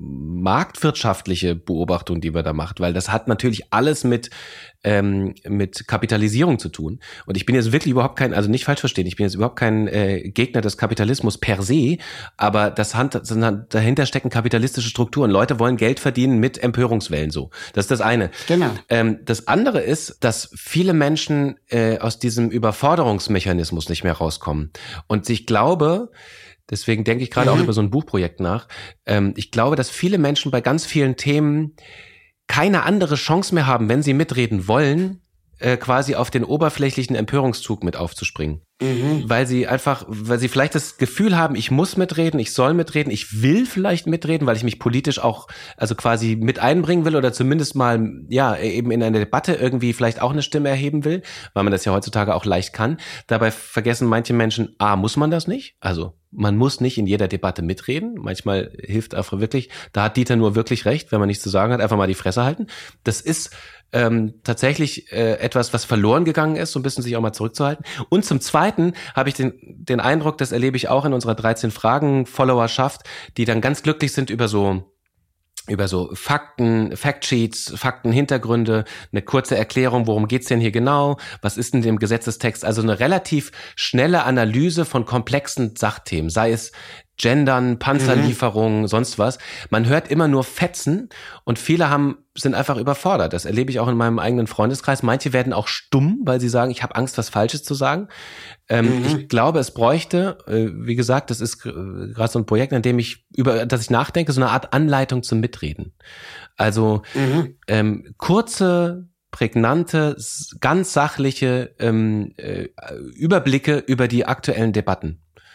marktwirtschaftliche Beobachtung, die wir da macht, weil das hat natürlich alles mit ähm, mit Kapitalisierung zu tun. Und ich bin jetzt wirklich überhaupt kein, also nicht falsch verstehen, ich bin jetzt überhaupt kein äh, Gegner des Kapitalismus per se, aber das Hand, dahinter stecken kapitalistische Strukturen. Leute wollen Geld verdienen mit Empörungswellen so. Das ist das eine. Genau. Ähm, das andere ist, dass viele Menschen äh, aus diesem Überforderungsmechanismus nicht mehr rauskommen. Und ich glaube, deswegen denke ich gerade mhm. auch über so ein Buchprojekt nach, ähm, ich glaube, dass viele Menschen bei ganz vielen Themen keine andere Chance mehr haben, wenn sie mitreden wollen, äh, quasi auf den oberflächlichen Empörungszug mit aufzuspringen. Mhm. Weil sie einfach, weil sie vielleicht das Gefühl haben, ich muss mitreden, ich soll mitreden, ich will vielleicht mitreden, weil ich mich politisch auch, also quasi mit einbringen will oder zumindest mal, ja, eben in einer Debatte irgendwie vielleicht auch eine Stimme erheben will, weil man das ja heutzutage auch leicht kann. Dabei vergessen manche Menschen, A, muss man das nicht? Also man muss nicht in jeder Debatte mitreden. Manchmal hilft einfach wirklich, da hat Dieter nur wirklich recht, wenn man nichts zu sagen hat, einfach mal die Fresse halten. Das ist ähm, tatsächlich äh, etwas, was verloren gegangen ist, so ein bisschen sich auch mal zurückzuhalten. Und zum Zweiten habe ich den, den Eindruck, das erlebe ich auch in unserer dreizehn Fragen Followerschaft, die dann ganz glücklich sind über so über so Fakten, Factsheets, Faktenhintergründe, eine kurze Erklärung, worum geht's denn hier genau, was ist denn dem Gesetzestext, also eine relativ schnelle Analyse von komplexen Sachthemen, sei es Gendern, Panzerlieferungen, mhm. sonst was. Man hört immer nur Fetzen und viele haben sind einfach überfordert. Das erlebe ich auch in meinem eigenen Freundeskreis. Manche werden auch stumm, weil sie sagen, ich habe Angst, was Falsches zu sagen. Ähm, mhm. Ich glaube, es bräuchte, äh, wie gesagt, das ist gerade so ein Projekt, an dem ich über, dass ich nachdenke, so eine Art Anleitung zum Mitreden. Also mhm. ähm, kurze, prägnante, ganz sachliche ähm, äh, Überblicke über die aktuellen Debatten.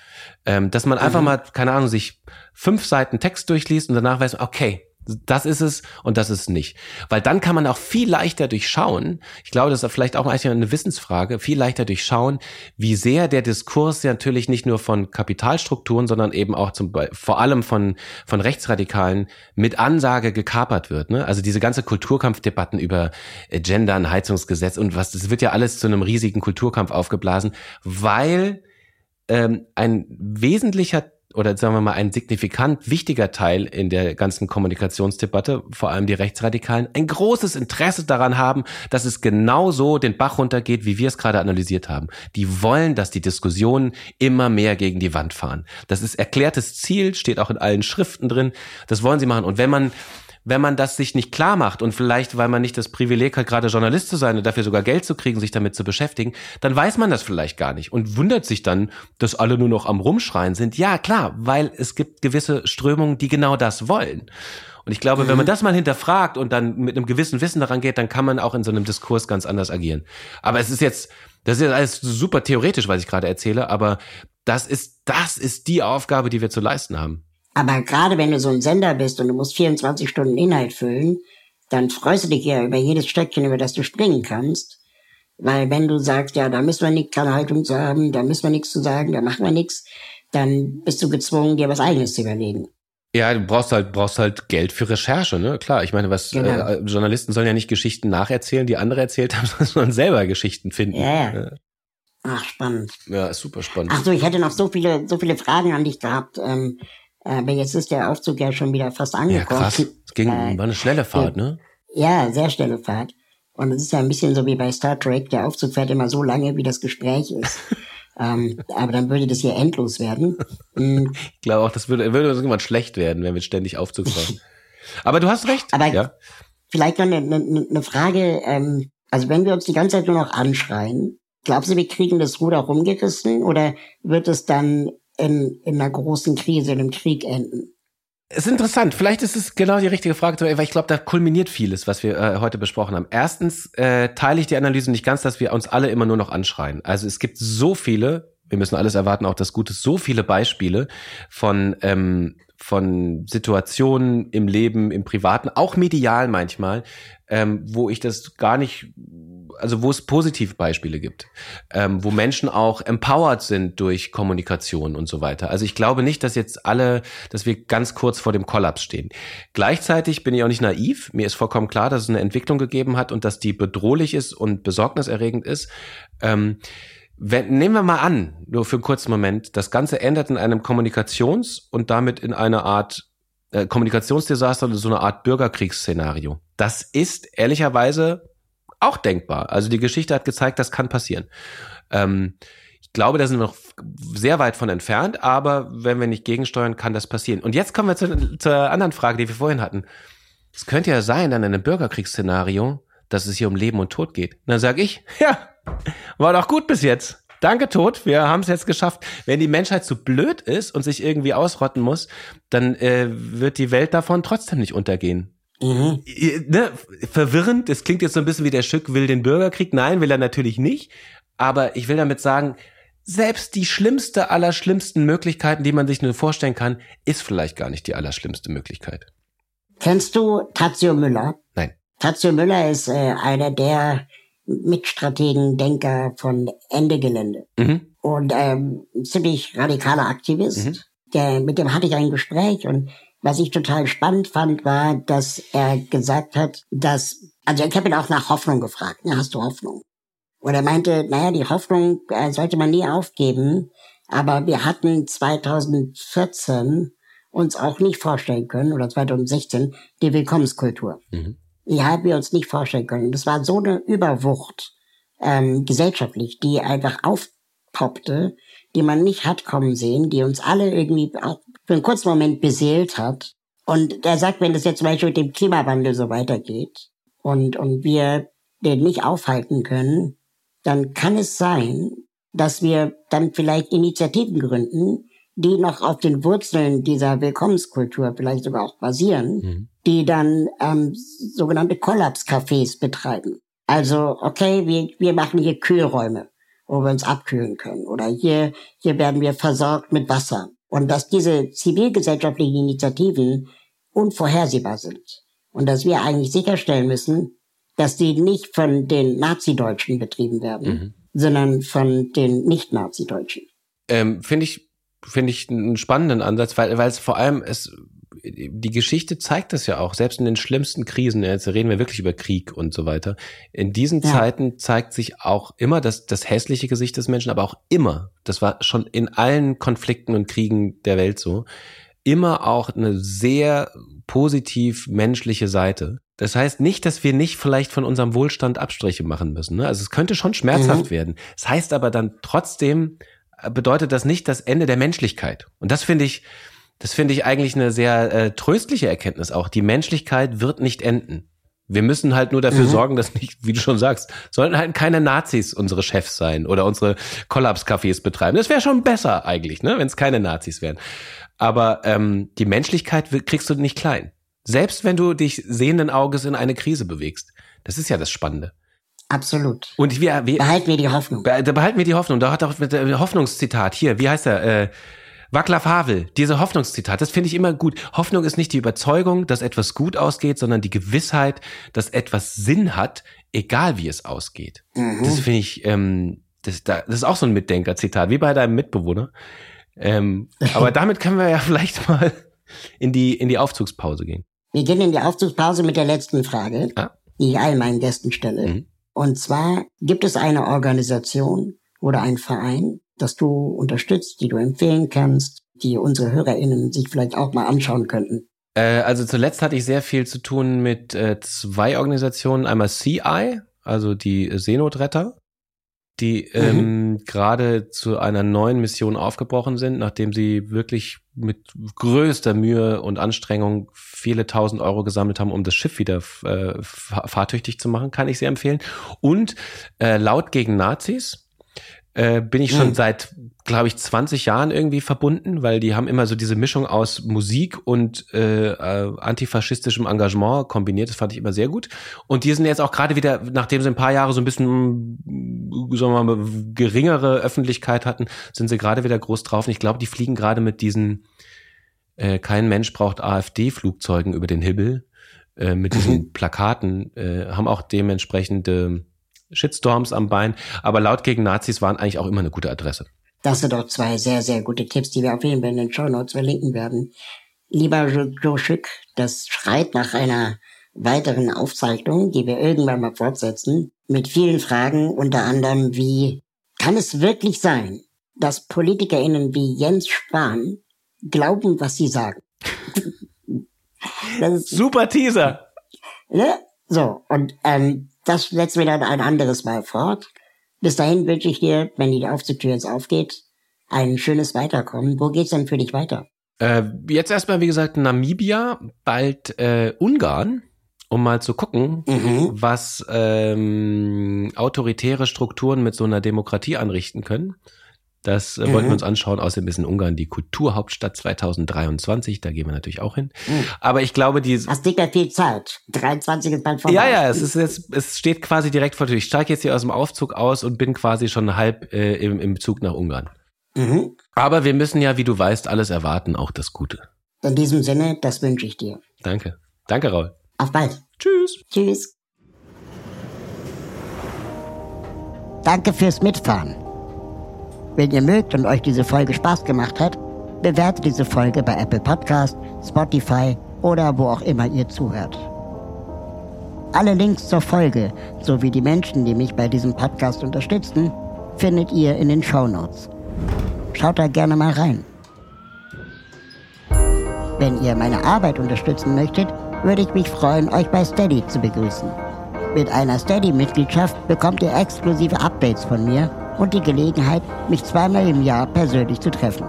Ähm, dass man einfach mhm. mal, keine Ahnung, sich fünf Seiten Text durchliest und danach weiß, okay, das ist es und das ist nicht. Weil dann kann man auch viel leichter durchschauen, ich glaube, das ist vielleicht auch eigentlich eine Wissensfrage, viel leichter durchschauen, wie sehr der Diskurs ja natürlich nicht nur von Kapitalstrukturen, sondern eben auch zum Beispiel, vor allem von von Rechtsradikalen mit Ansage gekapert wird. Ne? Also diese ganze Kulturkampfdebatten über Gendern, Heizungsgesetz und was, das wird ja alles zu einem riesigen Kulturkampf aufgeblasen, weil ähm, ein wesentlicher oder sagen wir mal ein signifikant wichtiger Teil in der ganzen Kommunikationsdebatte, vor allem die Rechtsradikalen, ein großes Interesse daran haben, dass es genau so den Bach runtergeht, wie wir es gerade analysiert haben. Die wollen, dass die Diskussionen immer mehr gegen die Wand fahren. Das ist erklärtes Ziel, steht auch in allen Schriften drin. Das wollen sie machen. Und wenn man Wenn man das sich nicht klar macht und vielleicht, weil man nicht das Privileg hat, gerade Journalist zu sein und dafür sogar Geld zu kriegen, sich damit zu beschäftigen, dann weiß man das vielleicht gar nicht und wundert sich dann, dass alle nur noch am Rumschreien sind. Ja, klar, weil es gibt gewisse Strömungen, die genau das wollen. Und ich glaube, mhm. wenn man das mal hinterfragt und dann mit einem gewissen Wissen daran geht, dann kann man auch in so einem Diskurs ganz anders agieren. Aber es ist jetzt, das ist jetzt alles super theoretisch, was ich gerade erzähle, aber das ist, das ist die Aufgabe, die wir zu leisten haben. Aber gerade wenn du so ein Sender bist und du musst vierundzwanzig Stunden Inhalt füllen, dann freust du dich ja über jedes Stöckchen, über das du springen kannst. Weil wenn du sagst, ja, da müssen wir nicht keine Haltung zu haben, da müssen wir nichts zu sagen, da machen wir nichts, dann bist du gezwungen, dir was Eigenes zu überlegen. Ja, du brauchst halt, brauchst halt Geld für Recherche, ne? Klar, ich meine, was genau. äh, Journalisten sollen ja nicht Geschichten nacherzählen, die andere erzählt haben, sondern selber Geschichten finden. Ja, ja. Ach, spannend. Ja, ist super spannend. Ach so, ich hätte noch so viele, so viele Fragen an dich gehabt, ähm, aber jetzt ist der Aufzug ja schon wieder fast angekommen. Ja, krass. Es ging, äh, war eine schnelle Fahrt, ne? Ja, sehr schnelle Fahrt. Und es ist ja ein bisschen so wie bei Star Trek. Der Aufzug fährt immer so lange, wie das Gespräch ist. ähm, aber dann würde das hier endlos werden. Mhm. Ich glaube auch, das würde, würde irgendwann schlecht werden, wenn wir ständig Aufzug fahren. Aber du hast recht. Aber ja? vielleicht noch eine, eine, eine Frage. Ähm, also wenn wir uns die ganze Zeit nur noch anschreien, glaubst du, wir kriegen das Ruder rumgerissen? Oder wird es dann in, in einer großen Krise, in einem Krieg enden? Es ist interessant. Vielleicht ist es genau die richtige Frage, weil ich glaube, da kulminiert vieles, was wir äh, heute besprochen haben. Erstens äh, teile ich die Analyse nicht ganz, dass wir uns alle immer nur noch anschreien. Also es gibt so viele, wir müssen alles erwarten, auch das Gute, so viele Beispiele von ähm, von Situationen im Leben, im Privaten, auch medial manchmal, ähm, wo ich das gar nicht, also wo es positive Beispiele gibt, ähm, wo Menschen auch empowered sind durch Kommunikation und so weiter. Also ich glaube nicht, dass jetzt alle, dass wir ganz kurz vor dem Kollaps stehen. Gleichzeitig bin ich auch nicht naiv. Mir ist vollkommen klar, dass es eine Entwicklung gegeben hat und dass die bedrohlich ist und besorgniserregend ist. Ähm, Wenn, nehmen wir mal an, nur für einen kurzen Moment, das Ganze endet in einem Kommunikations- und damit in einer Art äh, Kommunikationsdesaster oder so eine Art Bürgerkriegsszenario. Das ist ehrlicherweise auch denkbar. Also die Geschichte hat gezeigt, das kann passieren. Ähm, ich glaube, da sind wir noch sehr weit von entfernt, aber wenn wir nicht gegensteuern, kann das passieren. Und jetzt kommen wir zu, zur anderen Frage, die wir vorhin hatten. Es könnte ja sein, dann in einem Bürgerkriegsszenario, dass es hier um Leben und Tod geht. Und dann sage ich, ja, war doch gut bis jetzt. Danke, Tod, wir haben es jetzt geschafft. Wenn die Menschheit zu blöd ist und sich irgendwie ausrotten muss, dann äh, wird die Welt davon trotzdem nicht untergehen. Mhm. Ne? Verwirrend, das klingt jetzt so ein bisschen wie der Schück will den Bürgerkrieg. Nein, will er natürlich nicht. Aber ich will damit sagen, selbst die schlimmste aller schlimmsten Möglichkeiten, die man sich nur vorstellen kann, ist vielleicht gar nicht die allerschlimmste Möglichkeit. Kennst du Tadzio Müller? Nein. Tadzio Müller ist äh, einer der Mitstrategen, Denker von Ende Gelände. Mhm. Und ähm, ziemlich radikaler Aktivist. Mhm. Der, mit dem hatte ich ein Gespräch und was ich total spannend fand, war, dass er gesagt hat, dass, also ich habe ihn auch nach Hoffnung gefragt, ne, hast du Hoffnung? Und er meinte, naja, die Hoffnung äh, sollte man nie aufgeben, aber wir hatten zweitausendvierzehn uns auch nicht vorstellen können, oder zweitausendsechzehn, die Willkommenskultur. Mhm. Die haben wir uns nicht vorstellen können. Das war so eine Überwucht ähm, gesellschaftlich, die einfach aufpoppte, die man nicht hat kommen sehen, die uns alle irgendwie auch für einen kurzen Moment beseelt hat. Und er sagt, wenn das jetzt zum Beispiel mit dem Klimawandel so weitergeht und, und wir den nicht aufhalten können, dann kann es sein, dass wir dann vielleicht Initiativen gründen, die noch auf den Wurzeln dieser Willkommenskultur vielleicht sogar auch basieren, mhm. die dann ähm, sogenannte Kollapscafés betreiben. Also, okay, wir, wir machen hier Kühlräume. wo wir uns abkühlen können. Oder hier, hier werden wir versorgt mit Wasser. Und dass diese zivilgesellschaftlichen Initiativen unvorhersehbar sind. Und dass wir eigentlich sicherstellen müssen, dass die nicht von den Nazi-Deutschen betrieben werden, mhm. sondern von den Nicht-Nazi-Deutschen. Ähm, finde ich, finde ich einen spannenden Ansatz, weil, weil es vor allem, es, die Geschichte zeigt es ja auch, selbst in den schlimmsten Krisen, jetzt reden wir wirklich über Krieg und so weiter, in diesen ja. Zeiten zeigt sich auch immer das, das hässliche Gesicht des Menschen, aber auch immer, das war schon in allen Konflikten und Kriegen der Welt so, immer auch eine sehr positiv menschliche Seite. Das heißt nicht, dass wir nicht vielleicht von unserem Wohlstand Abstriche machen müssen. Ne? Also es könnte schon schmerzhaft mhm. werden. Das heißt aber dann trotzdem, bedeutet das nicht das Ende der Menschlichkeit. Und das finde ich, das finde ich eigentlich eine sehr äh, tröstliche Erkenntnis auch. Die Menschlichkeit wird nicht enden. Wir müssen halt nur dafür mhm. sorgen, dass nicht, wie du schon sagst, sollten halt keine Nazis unsere Chefs sein oder unsere Kollapscafés betreiben. Das wäre schon besser eigentlich, ne, wenn es keine Nazis wären. Aber ähm, die Menschlichkeit kriegst du nicht klein. Selbst wenn du dich sehenden Auges in eine Krise bewegst. Das ist ja das Spannende. Absolut. Und wir, wir behalten wir die Hoffnung. Be, behalten wir die Hoffnung. Da hat auch mit der Hoffnungszitat hier, wie heißt er? Äh, Václav Havel, diese Hoffnungszitat, das finde ich immer gut. Hoffnung ist nicht die Überzeugung, dass etwas gut ausgeht, sondern die Gewissheit, dass etwas Sinn hat, egal wie es ausgeht. Mhm. Das finde ich, ähm, das, das ist auch so ein Mitdenker-Zitat, wie bei deinem Mitbewohner. Ähm, aber damit können wir ja vielleicht mal in die, in die Aufzugspause gehen. Wir gehen in die Aufzugspause mit der letzten Frage, ah. die ich all meinen Gästen stelle. Mhm. Und zwar, gibt es eine Organisation oder einen Verein, das du unterstützt, die du empfehlen kannst, die unsere HörerInnen sich vielleicht auch mal anschauen könnten? Äh, also zuletzt hatte ich sehr viel zu tun mit äh, zwei Organisationen. Einmal C I, also die Seenotretter, die ähm, mhm. gerade zu einer neuen Mission aufgebrochen sind, nachdem sie wirklich mit größter Mühe und Anstrengung viele tausend Euro gesammelt haben, um das Schiff wieder äh, fahrtüchtig zu machen, kann ich sehr empfehlen. Und äh, Laut gegen Nazis äh, bin ich schon mhm. seit, glaube ich, zwanzig Jahren irgendwie verbunden, weil die haben immer so diese Mischung aus Musik und äh, äh, antifaschistischem Engagement kombiniert. Das fand ich immer sehr gut. Und die sind jetzt auch gerade wieder, nachdem sie ein paar Jahre so ein bisschen, sagen wir mal, geringere Öffentlichkeit hatten, sind sie gerade wieder groß drauf. Und ich glaube, die fliegen gerade mit diesen äh, kein Mensch braucht AfD-Flugzeugen über den Himmel, äh, mit diesen mhm. Plakaten, äh, haben auch dementsprechende Shitstorms am Bein, aber Laut gegen Nazis waren eigentlich auch immer eine gute Adresse. Das sind doch zwei sehr, sehr gute Tipps, die wir auf jeden Fall in den Shownotes verlinken werden. Lieber Joe Schück, das schreit nach einer weiteren Aufzeichnung, die wir irgendwann mal fortsetzen, mit vielen Fragen, unter anderem wie, kann es wirklich sein, dass PolitikerInnen wie Jens Spahn glauben, was sie sagen? Das ist, super Teaser! Ne? So, und ähm, das setzen wir dann ein anderes Mal fort. Bis dahin wünsche ich dir, wenn die Aufzugtür jetzt aufgeht, ein schönes Weiterkommen. Wo geht's denn für dich weiter? Äh, jetzt erstmal, wie gesagt, Namibia, bald äh, Ungarn, um mal zu gucken, mhm. was ähm, autoritäre Strukturen mit so einer Demokratie anrichten können. Das äh, mhm. wollten wir uns anschauen. Außerdem ist in Ungarn die Kulturhauptstadt zwanzig dreiundzwanzig. Da gehen wir natürlich auch hin. Mhm. Aber ich glaube, die... Hast nicht mehr viel Zeit. dreiundzwanzig ist bald vorbei. Ja, ja, es ist jetzt, es steht quasi direkt vor der Tür. Ich steige jetzt hier aus dem Aufzug aus und bin quasi schon halb äh, im, im Zug nach Ungarn. Mhm. Aber wir müssen ja, wie du weißt, alles erwarten, auch das Gute. In diesem Sinne, das wünsche ich dir. Danke. Danke, Raul. Auf bald. Tschüss. Tschüss. Danke fürs Mitfahren. Wenn ihr mögt und euch diese Folge Spaß gemacht hat, bewertet diese Folge bei Apple Podcast, Spotify oder wo auch immer ihr zuhört. Alle Links zur Folge sowie die Menschen, die mich bei diesem Podcast unterstützen, findet ihr in den Shownotes. Schaut da gerne mal rein. Wenn ihr meine Arbeit unterstützen möchtet, würde ich mich freuen, euch bei Steady zu begrüßen. Mit einer Steady-Mitgliedschaft bekommt ihr exklusive Updates von mir und die Gelegenheit, mich zweimal im Jahr persönlich zu treffen.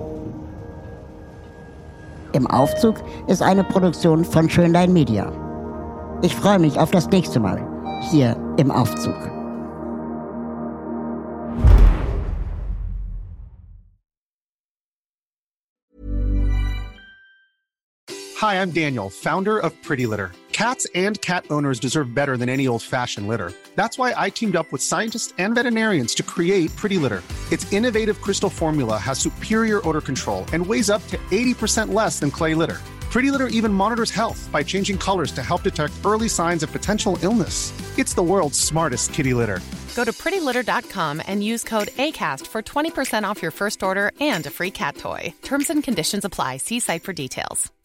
Im Aufzug ist eine Produktion von Schönlein Media. Ich freue mich auf das nächste Mal, hier im Aufzug. Hi, I'm Daniel, founder of Pretty Litter. Cats and cat owners deserve better than any old-fashioned litter. That's why I teamed up with scientists and veterinarians to create Pretty Litter. Its innovative crystal formula has superior odor control and weighs up to eighty percent less than clay litter. Pretty Litter even monitors health by changing colors to help detect early signs of potential illness. It's the world's smartest kitty litter. Go to pretty litter dot com and use code ACAST for twenty percent off your first order and a free cat toy. Terms and conditions apply. See site for details.